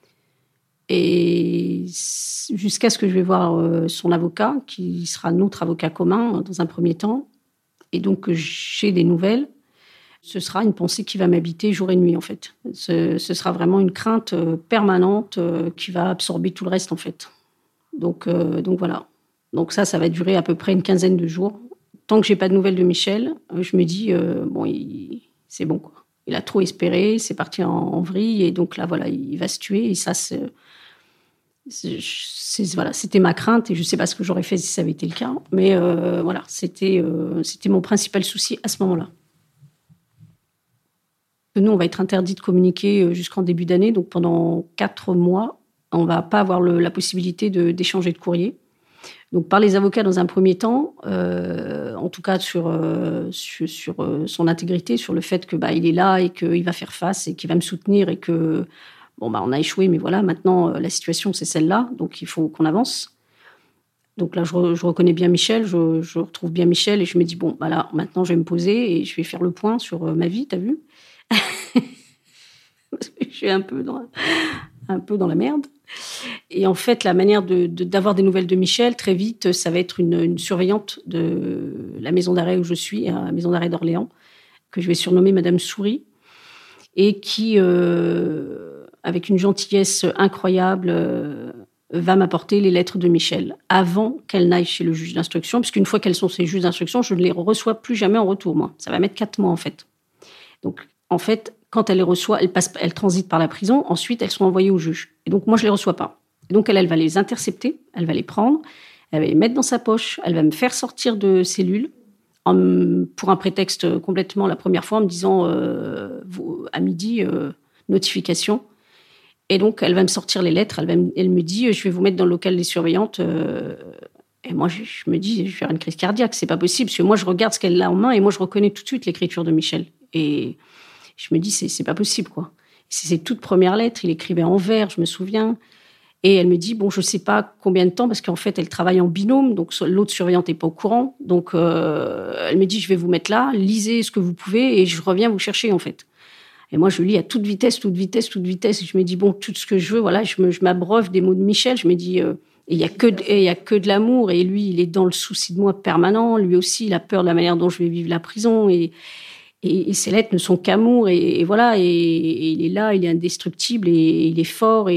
Et jusqu'à ce que je vais voir son avocat, qui sera notre avocat commun dans un premier temps, et donc j'ai des nouvelles, ce sera une pensée qui va m'habiter jour et nuit, en fait. Ce sera vraiment une crainte permanente qui va absorber tout le reste, en fait. Donc voilà. Donc ça va durer à peu près une quinzaine de jours. Tant que j'ai pas de nouvelles de Michel, je me dis, c'est bon, quoi. Il a trop espéré, c'est parti en vrille, et donc là, voilà, il va se tuer, et ça, Voilà, c'était ma crainte et je ne sais pas ce que j'aurais fait si ça avait été le cas. Mais voilà, c'était mon principal souci à ce moment-là. Nous, on va être interdit de communiquer jusqu'en début d'année. Donc, pendant 4 mois, on ne va pas avoir la possibilité d'échanger de courrier. Donc, par les avocats dans un premier temps, en tout cas sur son intégrité, sur le fait qu'il est là et qu'il va faire face et qu'il va me soutenir et que, on a échoué, mais voilà, maintenant, la situation, c'est celle-là. Donc, il faut qu'on avance. Donc là, je reconnais bien Michel, je retrouve bien Michel et je me dis, là, maintenant, je vais me poser et je vais faire le point sur ma vie, t'as vu? Je suis un peu dans la merde. Et en fait, la manière d'avoir des nouvelles de Michel, très vite, ça va être une surveillante de la maison d'arrêt où je suis, la maison d'arrêt d'Orléans, que je vais surnommer Madame Souris, et qui, avec une gentillesse incroyable, va m'apporter les lettres de Michel avant qu'elle n'aille chez le juge d'instruction, puisqu'une fois qu'elles sont chez le juge d'instruction, je ne les reçois plus jamais en retour, moi. Ça va mettre 4 mois, en fait. Donc, en fait, quand elle les reçoit, elles transitent par la prison. Ensuite, elles sont envoyées au juge. Et donc, moi, je les reçois pas. Et donc, elle va les intercepter, elle va les prendre, elle va les mettre dans sa poche, elle va me faire sortir de cellule pour un prétexte complètement la première fois en me disant à midi, notification. Et donc, elle va me sortir les lettres. Elle me dit, je vais vous mettre dans le local des surveillantes. Et moi, je me dis, je vais faire une crise cardiaque. C'est pas possible. Parce que moi, je regarde ce qu'elle a en main et moi, je reconnais tout de suite l'écriture de Michel. Et je me dis, c'est pas possible, quoi. C'est ses toutes premières lettres. Il écrivait en vers, je me souviens. Et elle me dit, je sais pas combien de temps, parce qu'en fait, elle travaille en binôme. Donc, l'autre surveillante est pas au courant. Donc, elle me dit, je vais vous mettre là, lisez ce que vous pouvez et je reviens vous chercher, en fait. Et moi, je lis à toute vitesse. Et je me dis, tout ce que je veux, voilà, je m'abreuve des mots de Michel. Je me dis, il y a que de l'amour. Et lui, il est dans le souci de moi permanent. Lui aussi, il a peur de la manière dont je vais vivre la prison. Et ses lettres ne sont qu'amour. Et voilà. Et il est là, il est indestructible et il est fort.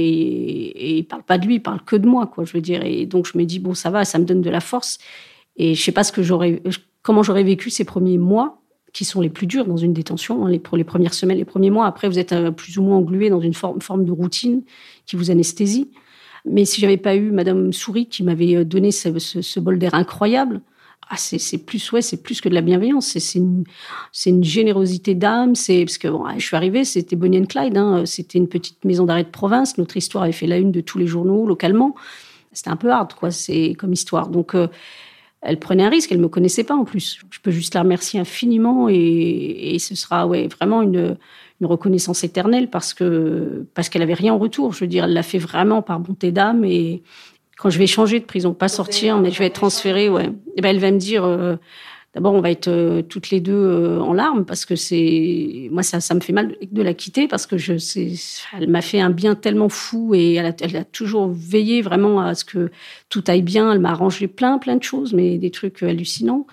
Et il parle pas de lui, il parle que de moi, quoi, je veux dire. Et donc, je me dis, ça va, ça me donne de la force. Et je sais pas comment j'aurais vécu ces premiers mois, qui sont les plus durs dans une détention, pour les premières semaines, les premiers mois. Après, vous êtes plus ou moins englué dans une forme de routine qui vous anesthésie. Mais si j'avais pas eu Madame Souris qui m'avait donné ce bol d'air incroyable, c'est plus que de la bienveillance. C'est une générosité d'âme. Parce que je suis arrivée, c'était Bonnie and Clyde. C'était une petite maison d'arrêt de province. Notre histoire avait fait la une de tous les journaux localement. C'était un peu hard, quoi. C'est comme histoire. Donc elle prenait un risque, elle me connaissait pas en plus. Je peux juste la remercier infiniment et ce sera vraiment une reconnaissance éternelle parce qu'elle avait rien en retour. Je veux dire, elle l'a fait vraiment par bonté d'âme et quand je vais changer de prison, pas sortir, mais je vais être transférée, et elle va me dire d'abord on va être toutes les deux en larmes parce que moi ça me fait mal de la quitter parce que elle m'a fait un bien tellement fou et elle a toujours veillé vraiment à ce que tout aille bien. Elle m'a arrangé plein de choses, mais des trucs hallucinants.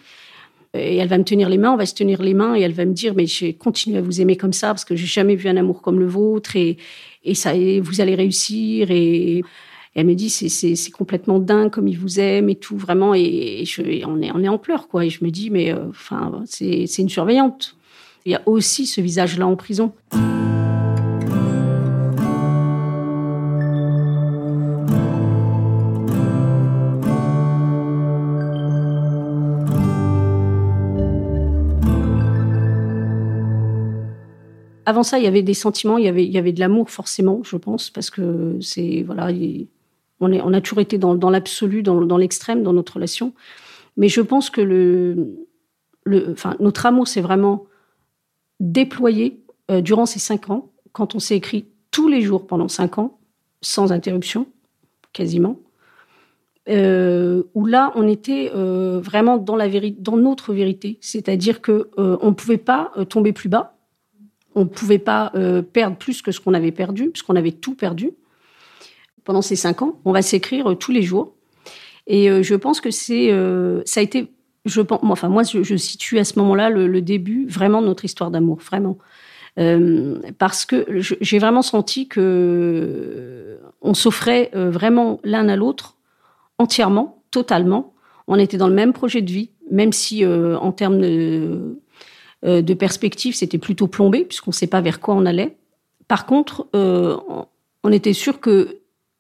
Et elle va me tenir les mains, on va se tenir les mains et elle va me dire mais je continue à vous aimer comme ça parce que j'ai jamais vu un amour comme le vôtre et vous allez réussir et elle me dit c'est complètement dingue comme il vous aime et tout vraiment et on est en pleurs, quoi. Et je me dis mais c'est une surveillante. Il y a aussi ce visage-là en prison. Avant ça, il y avait des sentiments, il y avait de l'amour forcément, je pense, parce que on a toujours été dans l'absolu, dans l'extrême, dans notre relation. Mais je pense que notre amour s'est vraiment déployé durant ces 5 ans, quand on s'est écrit tous les jours pendant 5 ans, sans interruption, quasiment. Où là, on était vraiment dans notre vérité. C'est-à-dire qu'on ne pouvait pas tomber plus bas. On ne pouvait pas perdre plus que ce qu'on avait perdu, puisqu'on avait tout perdu. Pendant ces 5 ans, on va s'écrire tous les jours. Et je pense que ça a été, moi, je situe à ce moment-là le début vraiment de notre histoire d'amour, vraiment. Parce que j'ai vraiment senti qu'on s'offrait vraiment l'un à l'autre, entièrement, totalement. On était dans le même projet de vie, même si en termes de perspective, c'était plutôt plombé, puisqu'on ne sait pas vers quoi on allait. Par contre, on était sûr que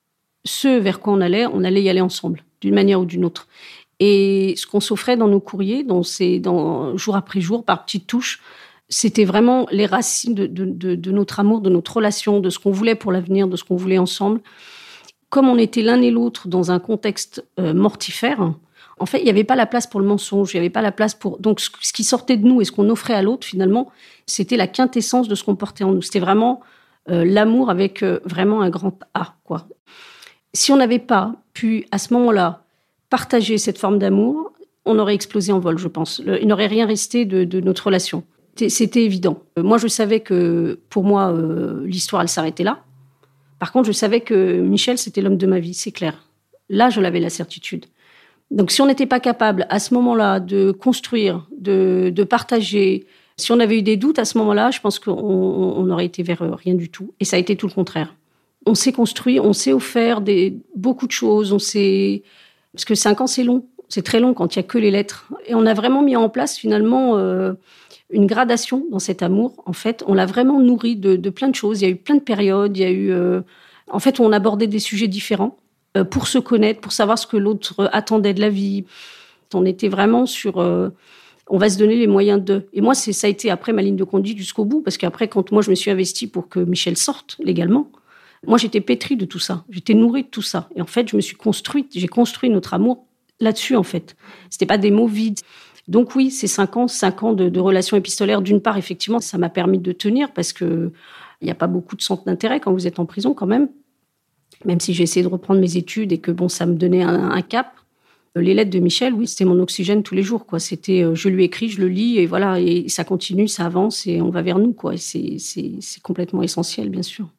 ce vers quoi on allait y aller ensemble, d'une manière ou d'une autre. Et ce qu'on s'offrait dans nos courriers, jour après jour, par petites touches, c'était vraiment les racines de notre amour, de notre relation, de ce qu'on voulait pour l'avenir, de ce qu'on voulait ensemble. Comme on était l'un et l'autre dans un contexte mortifère, en fait, il n'y avait pas la place pour le mensonge, il n'y avait pas la place pour... Donc, ce qui sortait de nous et ce qu'on offrait à l'autre, finalement, c'était la quintessence de ce qu'on portait en nous. C'était vraiment l'amour avec vraiment un grand A, quoi. Si on n'avait pas pu, à ce moment-là, partager cette forme d'amour, on aurait explosé en vol, je pense. Il n'aurait rien resté de notre relation. C'était évident. Moi, je savais que, pour moi, l'histoire, elle s'arrêtait là. Par contre, je savais que Michel, c'était l'homme de ma vie, c'est clair. Là, je l'avais la certitude. Donc, si on n'était pas capable, à ce moment-là, de construire, de partager, si on avait eu des doutes à ce moment-là, je pense qu'on aurait été vers rien du tout. Et ça a été tout le contraire. On s'est construit, on s'est offert beaucoup de choses, parce que 5 ans, c'est long. C'est très long quand il n'y a que les lettres. Et on a vraiment mis en place, finalement, une gradation dans cet amour. En fait, on l'a vraiment nourri de plein de choses. Il y a eu plein de périodes. Il y a eu, en fait, où on abordait des sujets différents pour se connaître, pour savoir ce que l'autre attendait de la vie. On était vraiment sur... on va se donner les moyens de... Et moi, ça a été après ma ligne de conduite jusqu'au bout, parce qu'après, quand moi, je me suis investie pour que Michel sorte légalement, moi, j'étais pétrie de tout ça. J'étais nourrie de tout ça. Et en fait, j'ai construit notre amour là-dessus, en fait. C'était pas des mots vides. Donc oui, ces 5 ans de relations épistolaires, d'une part, effectivement, ça m'a permis de tenir, parce que il n'y a pas beaucoup de centres d'intérêt quand vous êtes en prison, quand même. Même si j'ai essayé de reprendre mes études et que, bon, ça me donnait un cap. Les lettres de Michel, oui, c'était mon oxygène tous les jours, quoi. C'était, je lui écris, je le lis, et voilà, et ça continue, ça avance, et on va vers nous, quoi. Et c'est complètement essentiel, bien sûr.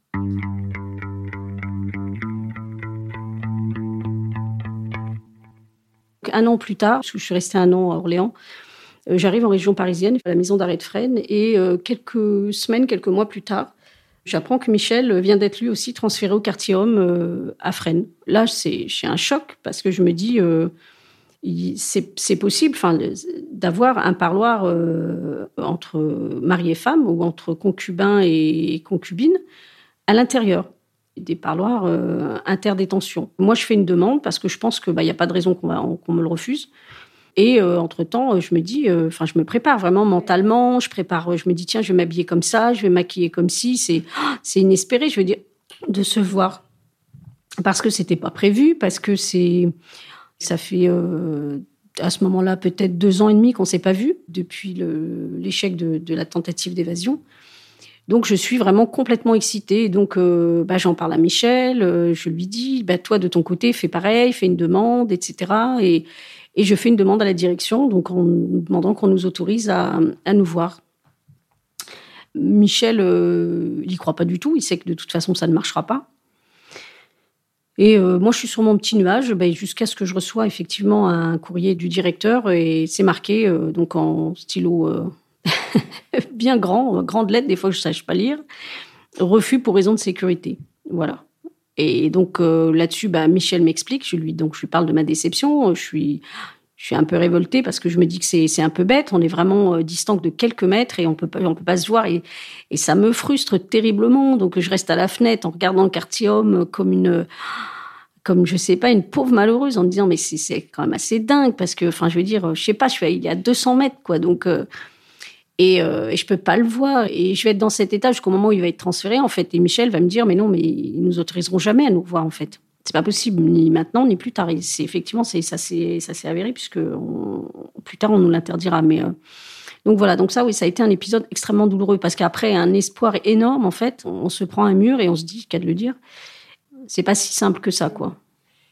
Un an plus tard, parce que je suis restée 1 an à Orléans, j'arrive en région parisienne, à la maison d'arrêt de Fresnes, et quelques mois plus tard, j'apprends que Michel vient d'être lui aussi transféré au quartier homme à Fresnes. Là, j'ai un choc, parce que je me dis, c'est possible d'avoir un parloir entre mari et femme, ou entre concubin et concubine, à l'intérieur. Des parloirs interdétention. Moi, je fais une demande parce que je pense que y a pas de raison qu'on me le refuse. Et entre-temps, je me dis, je me prépare vraiment mentalement. Je me dis, tiens, je vais m'habiller comme ça, je vais maquiller comme ci. C'est inespéré, je veux dire, de se voir. Parce que c'était pas prévu, parce que ça fait à ce moment-là peut-être 2 ans et demi qu'on s'est pas vus depuis l'échec de la tentative d'évasion. Donc, je suis vraiment complètement excitée. Donc, j'en parle à Michel. Je lui dis, toi, de ton côté, fais pareil, fais une demande, etc. Et je fais une demande à la direction, donc en demandant qu'on nous autorise à nous voir. Michel, il n'y croit pas du tout. Il sait que de toute façon, ça ne marchera pas. Et moi, je suis sur mon petit nuage jusqu'à ce que je reçois effectivement un courrier du directeur. Et c'est marqué donc en stylo... bien grande lettre, des fois je ne sache pas lire, refus pour raison de sécurité. Voilà. Et donc là-dessus, Michel m'explique, je lui parle de ma déception, je suis un peu révoltée parce que je me dis que c'est un peu bête, on est vraiment distant de quelques mètres et on peut pas se voir et ça me frustre terriblement. Donc je reste à la fenêtre en regardant le quartier homme comme je sais pas, une pauvre malheureuse, en me disant mais c'est quand même assez dingue parce que je veux dire, je sais pas, il y a 200 mètres quoi, donc et je peux pas le voir et je vais être dans cet état jusqu'au moment où il va être transféré en fait. Et Michel va me dire mais non, mais ils nous autoriseront jamais à nous revoir en fait. C'est pas possible, ni maintenant ni plus tard. Et ça s'est avéré puisque plus tard on nous l'interdira. Mais donc voilà, donc ça oui, ça a été un épisode extrêmement douloureux parce qu'après un espoir énorme en fait, on se prend un mur et on se dit, qu'à de le dire, c'est pas si simple que ça quoi.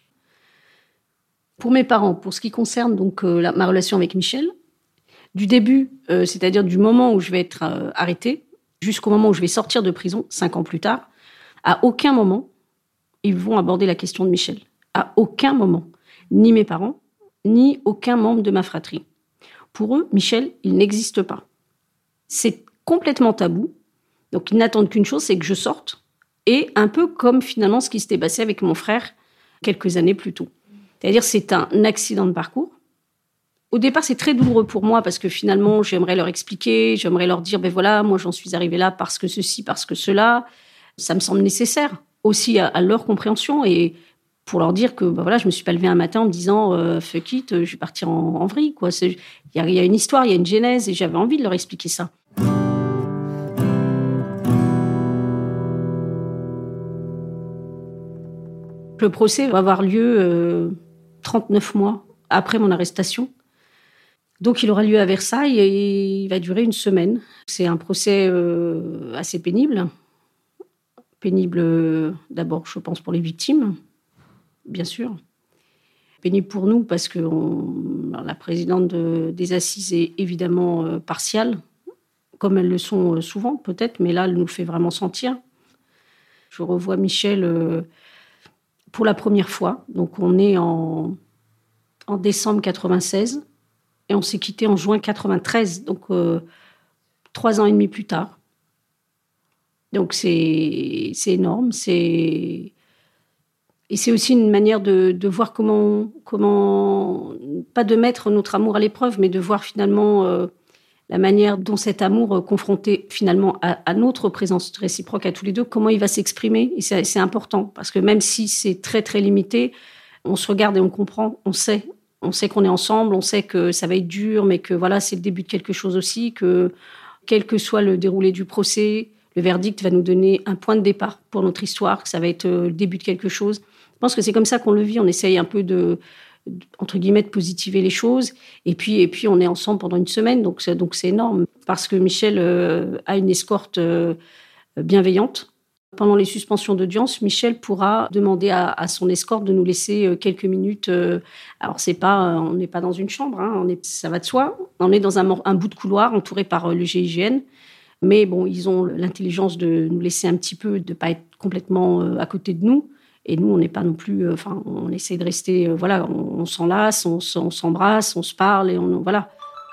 Pour mes parents, pour ce qui concerne donc ma relation avec Michel. Du début, c'est-à-dire du moment où je vais être arrêtée, jusqu'au moment où je vais sortir de prison, 5 ans plus tard, à aucun moment, ils vont aborder la question de Michel. À aucun moment. Ni mes parents, ni aucun membre de ma fratrie. Pour eux, Michel, il n'existe pas. C'est complètement tabou. Donc, ils n'attendent qu'une chose, c'est que je sorte. Et un peu comme finalement ce qui s'était passé avec mon frère quelques années plus tôt. C'est-à-dire, c'est un accident de parcours. Au départ, c'est très douloureux pour moi parce que finalement, j'aimerais leur expliquer, j'aimerais leur dire, voilà, moi, j'en suis arrivée là parce que ceci, parce que cela. Ça me semble nécessaire aussi à leur compréhension et pour leur dire que je me suis pas levée un matin en me disant fuck it, je vais partir en vrille, quoi. Il y a une histoire, il y a une genèse, et j'avais envie de leur expliquer ça. Le procès va avoir lieu 39 mois après mon arrestation. Donc, il aura lieu à Versailles et il va durer 1 semaine. C'est un procès assez pénible. Pénible, d'abord, je pense, pour les victimes, bien sûr. Pénible pour nous parce que la présidente des assises est évidemment partiale, comme elles le sont souvent, peut-être, mais là, elle nous le fait vraiment sentir. Je revois Michel pour la première fois. Donc, on est en décembre 96 et on s'est quitté en juin 93, donc 3 ans et demi plus tard. Donc, c'est énorme. Et c'est aussi une manière de voir comment, pas de mettre notre amour à l'épreuve, mais de voir finalement la manière dont cet amour confronté finalement à notre présence réciproque à tous les deux, comment il va s'exprimer. Et c'est important, parce que même si c'est très, très limité, on se regarde et on comprend, on sait qu'on est ensemble, on sait que ça va être dur, mais que voilà, c'est le début de quelque chose aussi, que quel que soit le déroulé du procès, le verdict va nous donner un point de départ pour notre histoire, que ça va être le début de quelque chose. Je pense que c'est comme ça qu'on le vit. On essaye un peu entre guillemets, de positiver les choses. Et puis, on est ensemble pendant 1 semaine. Donc c'est énorme. Parce que Michel a une escorte bienveillante. Pendant les suspensions d'audience, Michel pourra demander à son escorte de nous laisser quelques minutes. Alors, on n'est pas dans une chambre, hein, ça va de soi. On est dans un bout de couloir entouré par le GIGN. Mais bon, ils ont l'intelligence de nous laisser un petit peu, de ne pas être complètement à côté de nous. Et nous, on n'est pas non plus... on essaie de rester... on s'enlace, on s'embrasse, on se parle, et voilà.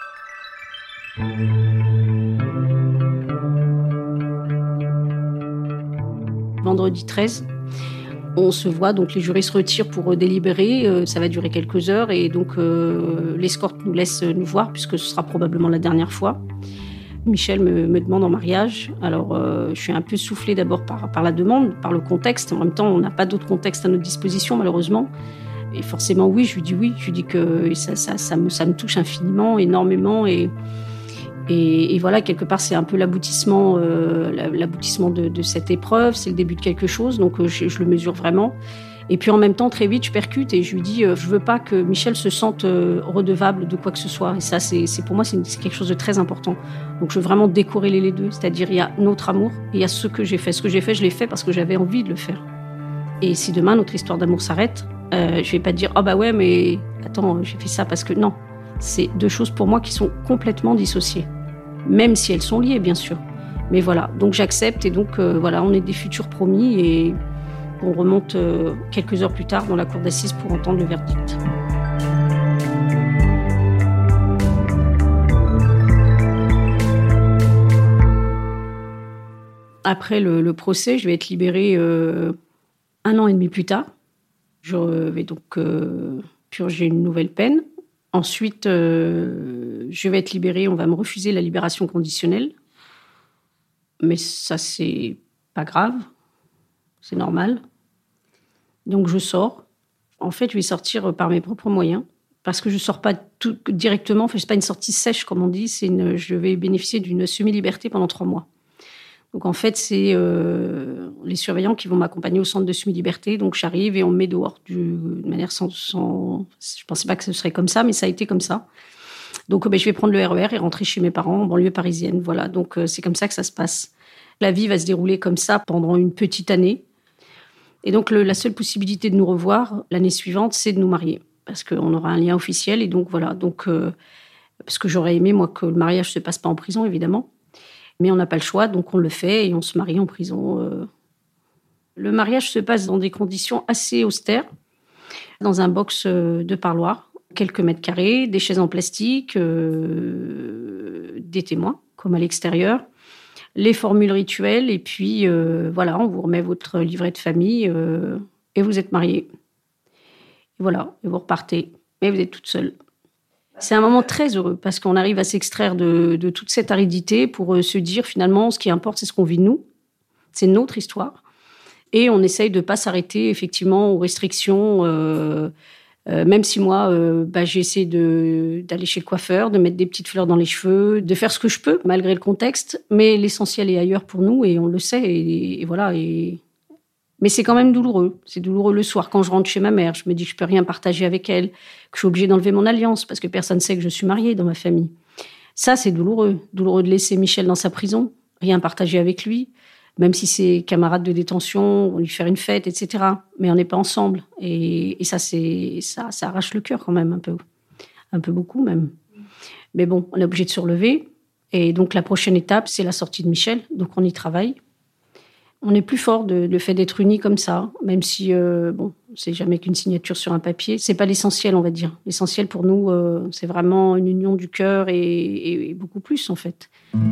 Vendredi 13, on se voit, donc les jurys se retirent pour délibérer. Ça va durer quelques heures, et donc l'escorte nous laisse nous voir, puisque ce sera probablement la dernière fois. Michel me demande en mariage. Alors, je suis un peu soufflée d'abord par la demande, par le contexte. En même temps, on n'a pas d'autre contexte à notre disposition, malheureusement. Et forcément, oui. Je lui dis oui. Je lui dis que ça me touche infiniment, énormément. Et voilà, quelque part, c'est un peu l'aboutissement de cette épreuve. C'est le début de quelque chose. Donc, je le mesure vraiment. Et puis en même temps, très vite, je percute et je lui dis je veux pas que Michel se sente redevable de quoi que ce soit. Et ça, pour moi, c'est quelque chose de très important. Donc je veux vraiment décorréler les deux. C'est-à-dire, il y a notre amour et il y a ce que j'ai fait. Ce que j'ai fait, je l'ai fait parce que j'avais envie de le faire. Et si demain, notre histoire d'amour s'arrête, je vais pas dire « Ah bah ouais, mais attends, j'ai fait ça parce que… » Non, c'est 2 choses pour moi qui sont complètement dissociées. Même si elles sont liées, bien sûr. Mais voilà, donc j'accepte et donc on est des futurs promis et… On remonte quelques heures plus tard dans la cour d'assises pour entendre le verdict. Après le procès, je vais être libérée 1 an et demi plus tard. Je vais donc purger une nouvelle peine. Ensuite, je vais être libérée. On va me refuser la libération conditionnelle. Mais ça, c'est pas grave. C'est normal. Donc, je sors. En fait, je vais sortir par mes propres moyens parce que je ne sors pas tout directement. Ce n'est pas une sortie sèche, comme on dit. Je vais bénéficier d'une semi-liberté pendant 3 mois. Donc, en fait, c'est les surveillants qui vont m'accompagner au centre de semi-liberté. Donc, j'arrive et on me met dehors de manière sans... Je ne pensais pas que ce serait comme ça, mais ça a été comme ça. Donc, je vais prendre le RER et rentrer chez mes parents en banlieue parisienne. Voilà, donc c'est comme ça que ça se passe. La vie va se dérouler comme ça pendant une petite année. Et donc, la seule possibilité de nous revoir l'année suivante, c'est de nous marier. Parce qu'on aura un lien officiel. Et donc, voilà. Donc, parce que j'aurais aimé, moi, que le mariage ne se passe pas en prison, évidemment. Mais on n'a pas le choix, donc on le fait et on se marie en prison. Le mariage se passe dans des conditions assez austères. Dans un box de parloir, quelques mètres carrés, des chaises en plastique, des témoins, comme à l'extérieur. Les formules rituelles, et puis on vous remet votre livret de famille et vous êtes mariés. Et voilà, et vous repartez. Et vous êtes toute seule. C'est un moment très heureux parce qu'on arrive à s'extraire de toute cette aridité pour se dire finalement ce qui importe, c'est ce qu'on vit nous. C'est notre histoire. Et on essaye de ne pas s'arrêter effectivement aux restrictions, même si moi, j'ai essayé d'aller chez le coiffeur, de mettre des petites fleurs dans les cheveux, de faire ce que je peux, malgré le contexte. Mais l'essentiel est ailleurs pour nous et on le sait. Et voilà. Mais c'est quand même douloureux. C'est douloureux le soir quand je rentre chez ma mère. Je me dis que je ne peux rien partager avec elle, que je suis obligée d'enlever mon alliance parce que personne ne sait que je suis mariée dans ma famille. Ça, c'est douloureux. Douloureux de laisser Michel dans sa prison, rien partager avec lui. Même si c'est camarade de détention, on lui fait une fête, etc. Mais on n'est pas ensemble. Et ça arrache le cœur quand même un peu beaucoup même. Mais bon, on est obligé de se relever. Et donc la prochaine étape, c'est la sortie de Michel. Donc on y travaille. On est plus fort de le fait d'être unis comme ça, même si c'est jamais qu'une signature sur un papier. C'est pas l'essentiel, on va dire. L'essentiel pour nous, c'est vraiment une union du cœur et beaucoup plus en fait.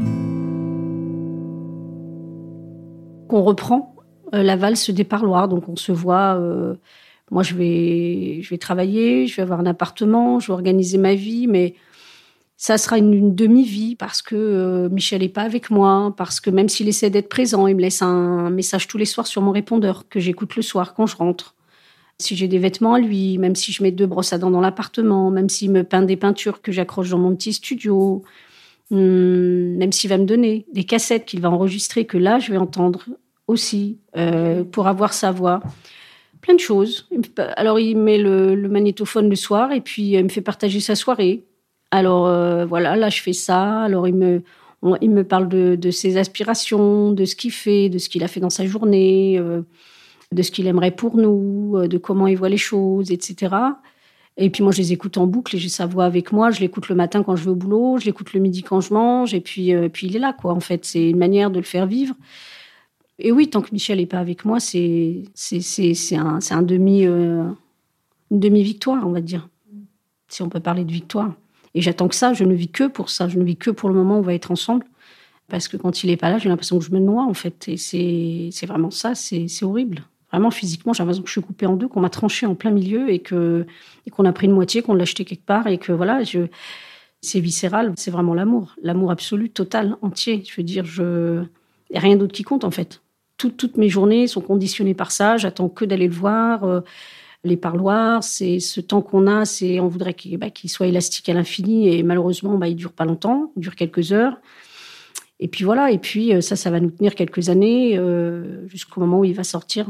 On reprend la valse des parloirs. Donc, on se voit. Moi, je vais travailler, je vais avoir un appartement, je vais organiser ma vie, mais ça sera une demi-vie parce que Michel n'est pas avec moi, parce que même s'il essaie d'être présent, il me laisse un message tous les soirs sur mon répondeur que j'écoute le soir quand je rentre. Si j'ai des vêtements à lui, même si je mets 2 brosses à dents dans l'appartement, même s'il me peint des peintures que j'accroche dans mon petit studio, même s'il va me donner des cassettes qu'il va enregistrer, que là, je vais entendre aussi, pour avoir sa voix. Plein de choses. Alors, il met le magnétophone le soir et puis il me fait partager sa soirée. Alors, voilà, là, je fais ça. Alors, il me parle de ses aspirations, de ce qu'il fait, de ce qu'il a fait dans sa journée, de ce qu'il aimerait pour nous, de comment il voit les choses, etc. Et puis, moi, je les écoute en boucle et j'ai sa voix avec moi. Je l'écoute le matin quand je vais au boulot, je l'écoute le midi quand je mange. Et puis il est là, quoi. En fait, c'est une manière de le faire vivre. Et oui, tant que Michel n'est pas avec moi, c'est une demi-victoire, on va dire, si on peut parler de victoire. Et j'attends que ça, je ne vis que pour ça, je ne vis que pour le moment où on va être ensemble. Parce que quand il n'est pas là, j'ai l'impression que je me noie, en fait. Et c'est vraiment ça, c'est horrible. Vraiment, physiquement, j'ai l'impression que je suis coupée en deux, qu'on m'a tranché en plein milieu et qu'on a pris une moitié, qu'on l'a jeté quelque part et que voilà, c'est viscéral, c'est vraiment l'amour. L'amour absolu, total, entier. Je veux dire, il n'y a rien d'autre qui compte, en fait. Toutes mes journées sont conditionnées par ça. J'attends que d'aller le voir. Les parloirs, c'est ce temps qu'on a. On voudrait qu'il soit élastique à l'infini. Et malheureusement, il ne dure pas longtemps. Il dure quelques heures. Et puis voilà. Et puis ça va nous tenir quelques années jusqu'au moment où il va sortir.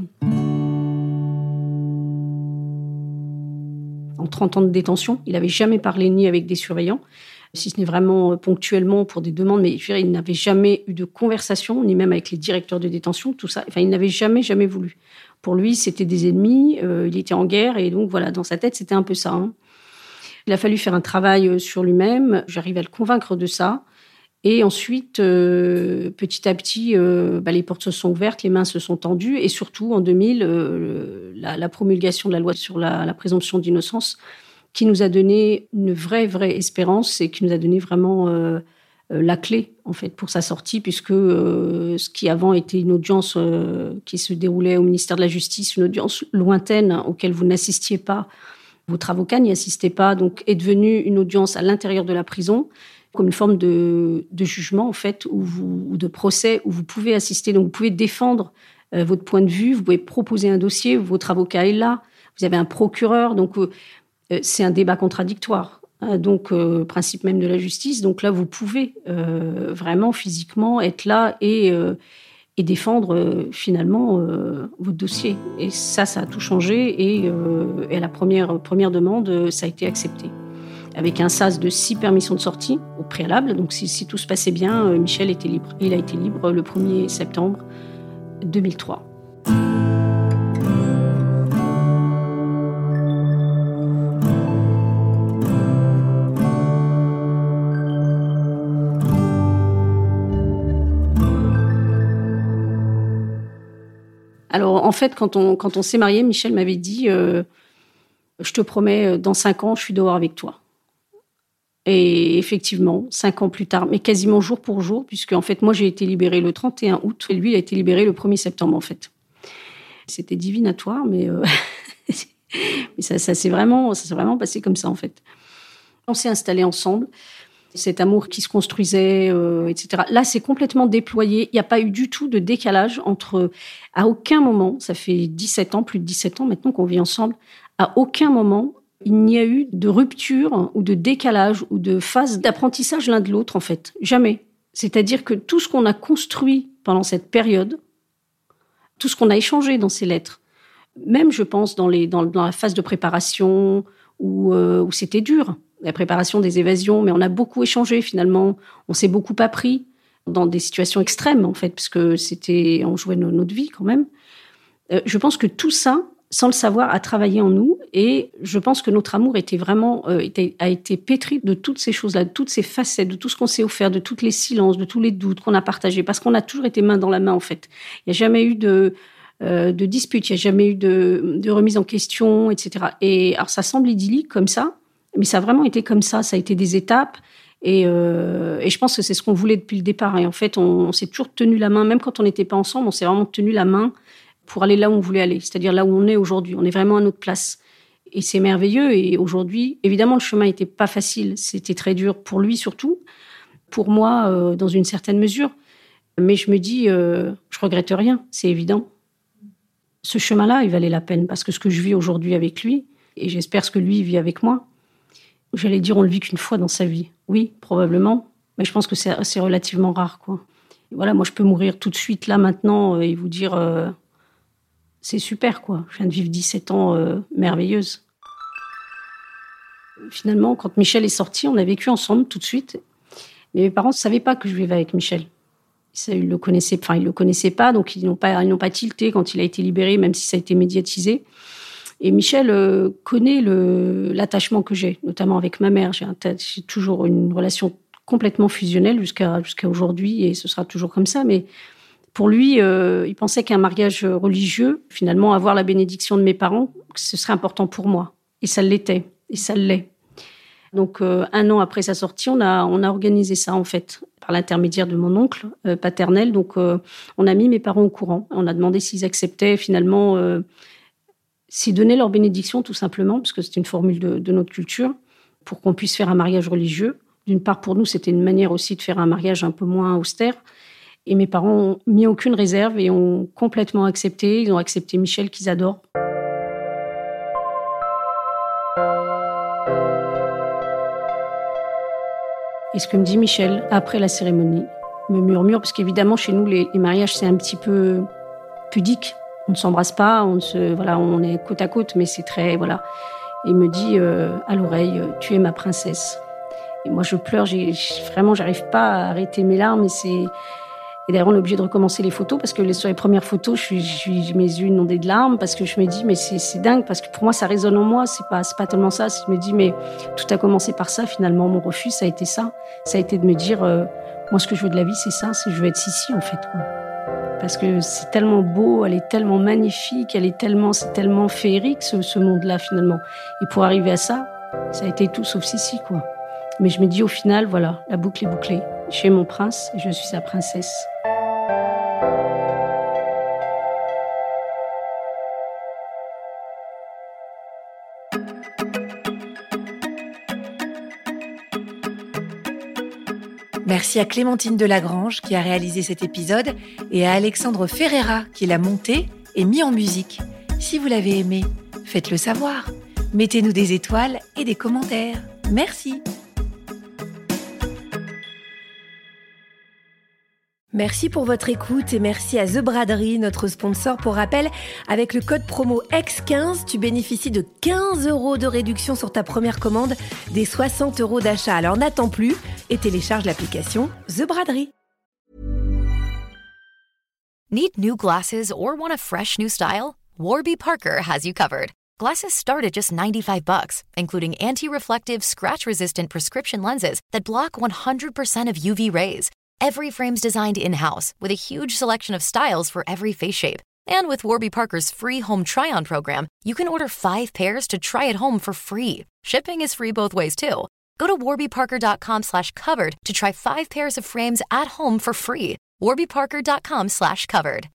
En 30 ans de détention, il n'avait jamais parlé ni avec des surveillants, si ce n'est vraiment ponctuellement pour des demandes, mais je veux dire, il n'avait jamais eu de conversation, ni même avec les directeurs de détention, tout ça. Enfin, il n'avait jamais voulu. Pour lui, c'était des ennemis, il était en guerre, et donc voilà, dans sa tête, c'était un peu ça. Hein. Il a fallu faire un travail sur lui-même, j'arrive à le convaincre de ça, et ensuite, petit à petit, les portes se sont ouvertes, les mains se sont tendues, et surtout, en 2000, la promulgation de la loi sur la présomption d'innocence, qui nous a donné une vraie espérance et qui nous a donné vraiment la clé, en fait, pour sa sortie, puisque ce qui avant était une audience qui se déroulait au ministère de la Justice, une audience lointaine auquel vous n'assistiez pas, votre avocat n'y assistait pas, donc est devenue une audience à l'intérieur de la prison, comme une forme de jugement, en fait, ou de procès, où vous pouvez assister, donc vous pouvez défendre votre point de vue, vous pouvez proposer un dossier, votre avocat est là, vous avez un procureur, donc... c'est un débat contradictoire, donc principe même de la justice. Donc là, vous pouvez vraiment physiquement être là et défendre finalement votre dossier. Et ça a tout changé. Et à la première demande, ça a été accepté. Avec un sas de 6 permissions de sortie au préalable. Donc si tout se passait bien, Michel était libre. Il a été libre le 1er septembre 2003. Alors, en fait, quand on s'est mariés, Michel m'avait dit je te promets, dans 5 ans, je suis dehors avec toi. Et effectivement, 5 ans plus tard, mais quasiment jour pour jour, puisque en fait, moi, j'ai été libérée le 31 août et lui, il a été libéré le 1er septembre, en fait. C'était divinatoire, mais ça s'est vraiment passé comme ça, en fait. On s'est installés ensemble. cet amour qui se construisait, etc. Là, c'est complètement déployé. Il n'y a pas eu du tout de décalage entre... À aucun moment, ça fait 17 ans, plus de 17 ans maintenant qu'on vit ensemble, à aucun moment, il n'y a eu de rupture ou de décalage ou de phase d'apprentissage l'un de l'autre, en fait. Jamais. C'est-à-dire que tout ce qu'on a construit pendant cette période, tout ce qu'on a échangé dans ces lettres, même, je pense, dans la phase de préparation où c'était dur, la préparation des évasions, mais on a beaucoup échangé finalement, on s'est beaucoup appris dans des situations extrêmes, en fait, parce que on jouait notre vie quand même. Je pense que tout ça, sans le savoir, a travaillé en nous, et je pense que notre amour était vraiment, a été pétri de toutes ces choses-là, de toutes ces facettes, de tout ce qu'on s'est offert, de tous les silences, de tous les doutes qu'on a partagés, parce qu'on a toujours été main dans la main, en fait. Il n'y a jamais eu de dispute, il n'y a jamais eu de remise en question, etc. Et alors, ça semble idyllique comme ça, mais ça a vraiment été comme ça. Ça a été des étapes. Et je pense que c'est ce qu'on voulait depuis le départ. Et en fait, on s'est toujours tenu la main. Même quand on n'était pas ensemble, on s'est vraiment tenu la main pour aller là où on voulait aller. C'est-à-dire là où on est aujourd'hui. On est vraiment à notre place. Et c'est merveilleux. Et aujourd'hui, évidemment, le chemin n'était pas facile. C'était très dur pour lui surtout. Pour moi, dans une certaine mesure. Mais je me dis, je regrette rien. C'est évident. Ce chemin-là, il valait la peine. Parce que ce que je vis aujourd'hui avec lui, et j'espère ce que lui vit avec moi, j'allais dire, on le vit qu'une fois dans sa vie. Oui, probablement. Mais je pense que c'est relativement rare, quoi. Et voilà, moi, je peux mourir tout de suite, là, maintenant, et vous dire, c'est super, quoi. Je viens de vivre 17 ans merveilleuses. Finalement, quand Michel est sorti, on a vécu ensemble tout de suite. Mais mes parents ne savaient pas que je vivais avec Michel. Ils le connaissaient pas, donc ils n'ont pas tilté quand il a été libéré, même si ça a été médiatisé. Et Michel connaît l'attachement que j'ai, notamment avec ma mère. J'ai toujours une relation complètement fusionnelle jusqu'à aujourd'hui, et ce sera toujours comme ça. Mais pour lui, il pensait qu'un mariage religieux, finalement, avoir la bénédiction de mes parents, ce serait important pour moi. Et ça l'était, et ça l'est. Donc, 1 an après sa sortie, on a organisé ça, en fait, par l'intermédiaire de mon oncle paternel. Donc, on a mis mes parents au courant. On a demandé s'ils acceptaient, finalement... s'ils donnaient leur bénédiction, tout simplement, parce que c'est une formule de notre culture, pour qu'on puisse faire un mariage religieux. D'une part, pour nous, c'était une manière aussi de faire un mariage un peu moins austère. Et mes parents ont mis aucune réserve et ont complètement accepté. Ils ont accepté Michel, qu'ils adorent. Et ce que me dit Michel, après la cérémonie, me murmure, parce qu'évidemment, chez nous, les mariages, c'est un petit peu pudique. On ne s'embrasse pas, on est côte à côte, mais c'est très, voilà. Et il me dit à l'oreille, tu es ma princesse. Et moi, je pleure, vraiment, j'arrive pas à arrêter mes larmes. Et d'ailleurs, on est obligé de recommencer les photos, parce que sur les premières photos, mes yeux inondés de larmes, parce que je me dis, mais c'est dingue, parce que pour moi, ça résonne en moi, c'est pas tellement ça. Je me dis, mais tout a commencé par ça, finalement, mon refus, ça a été ça. Ça a été de me dire, moi, ce que je veux de la vie, c'est ça, je veux être Sissi, en fait, quoi. Parce que c'est tellement beau, elle est tellement magnifique, c'est tellement féerique, ce monde-là, finalement. Et pour arriver à ça, ça a été tout sauf Sissi, quoi. Mais je me dis, au final, voilà, la boucle est bouclée. Je suis mon prince et je suis sa princesse. Merci à Clémentine Delagrange qui a réalisé cet épisode et à Alexandre Ferreira qui l'a monté et mis en musique. Si vous l'avez aimé, faites-le savoir. Mettez-nous des étoiles et des commentaires. Merci. Merci pour votre écoute et merci à The Braderie, notre sponsor. Pour rappel, avec le code promo X15, tu bénéficies de 15 € de réduction sur ta première commande des 60 € d'achat. Alors n'attends plus et télécharge l'application The Braderie. Need new glasses or want a fresh new style? Warby Parker has you covered. Glasses start at just $95, including anti-reflective, scratch-resistant prescription lenses that block 100% of UV rays. Every frame's designed in-house with a huge selection of styles for every face shape. And with Warby Parker's free home try-on program, you can order 5 pairs to try at home for free. Shipping is free both ways, too. Go to warbyparker.com/covered to try 5 pairs of frames at home for free. warbyparker.com/covered.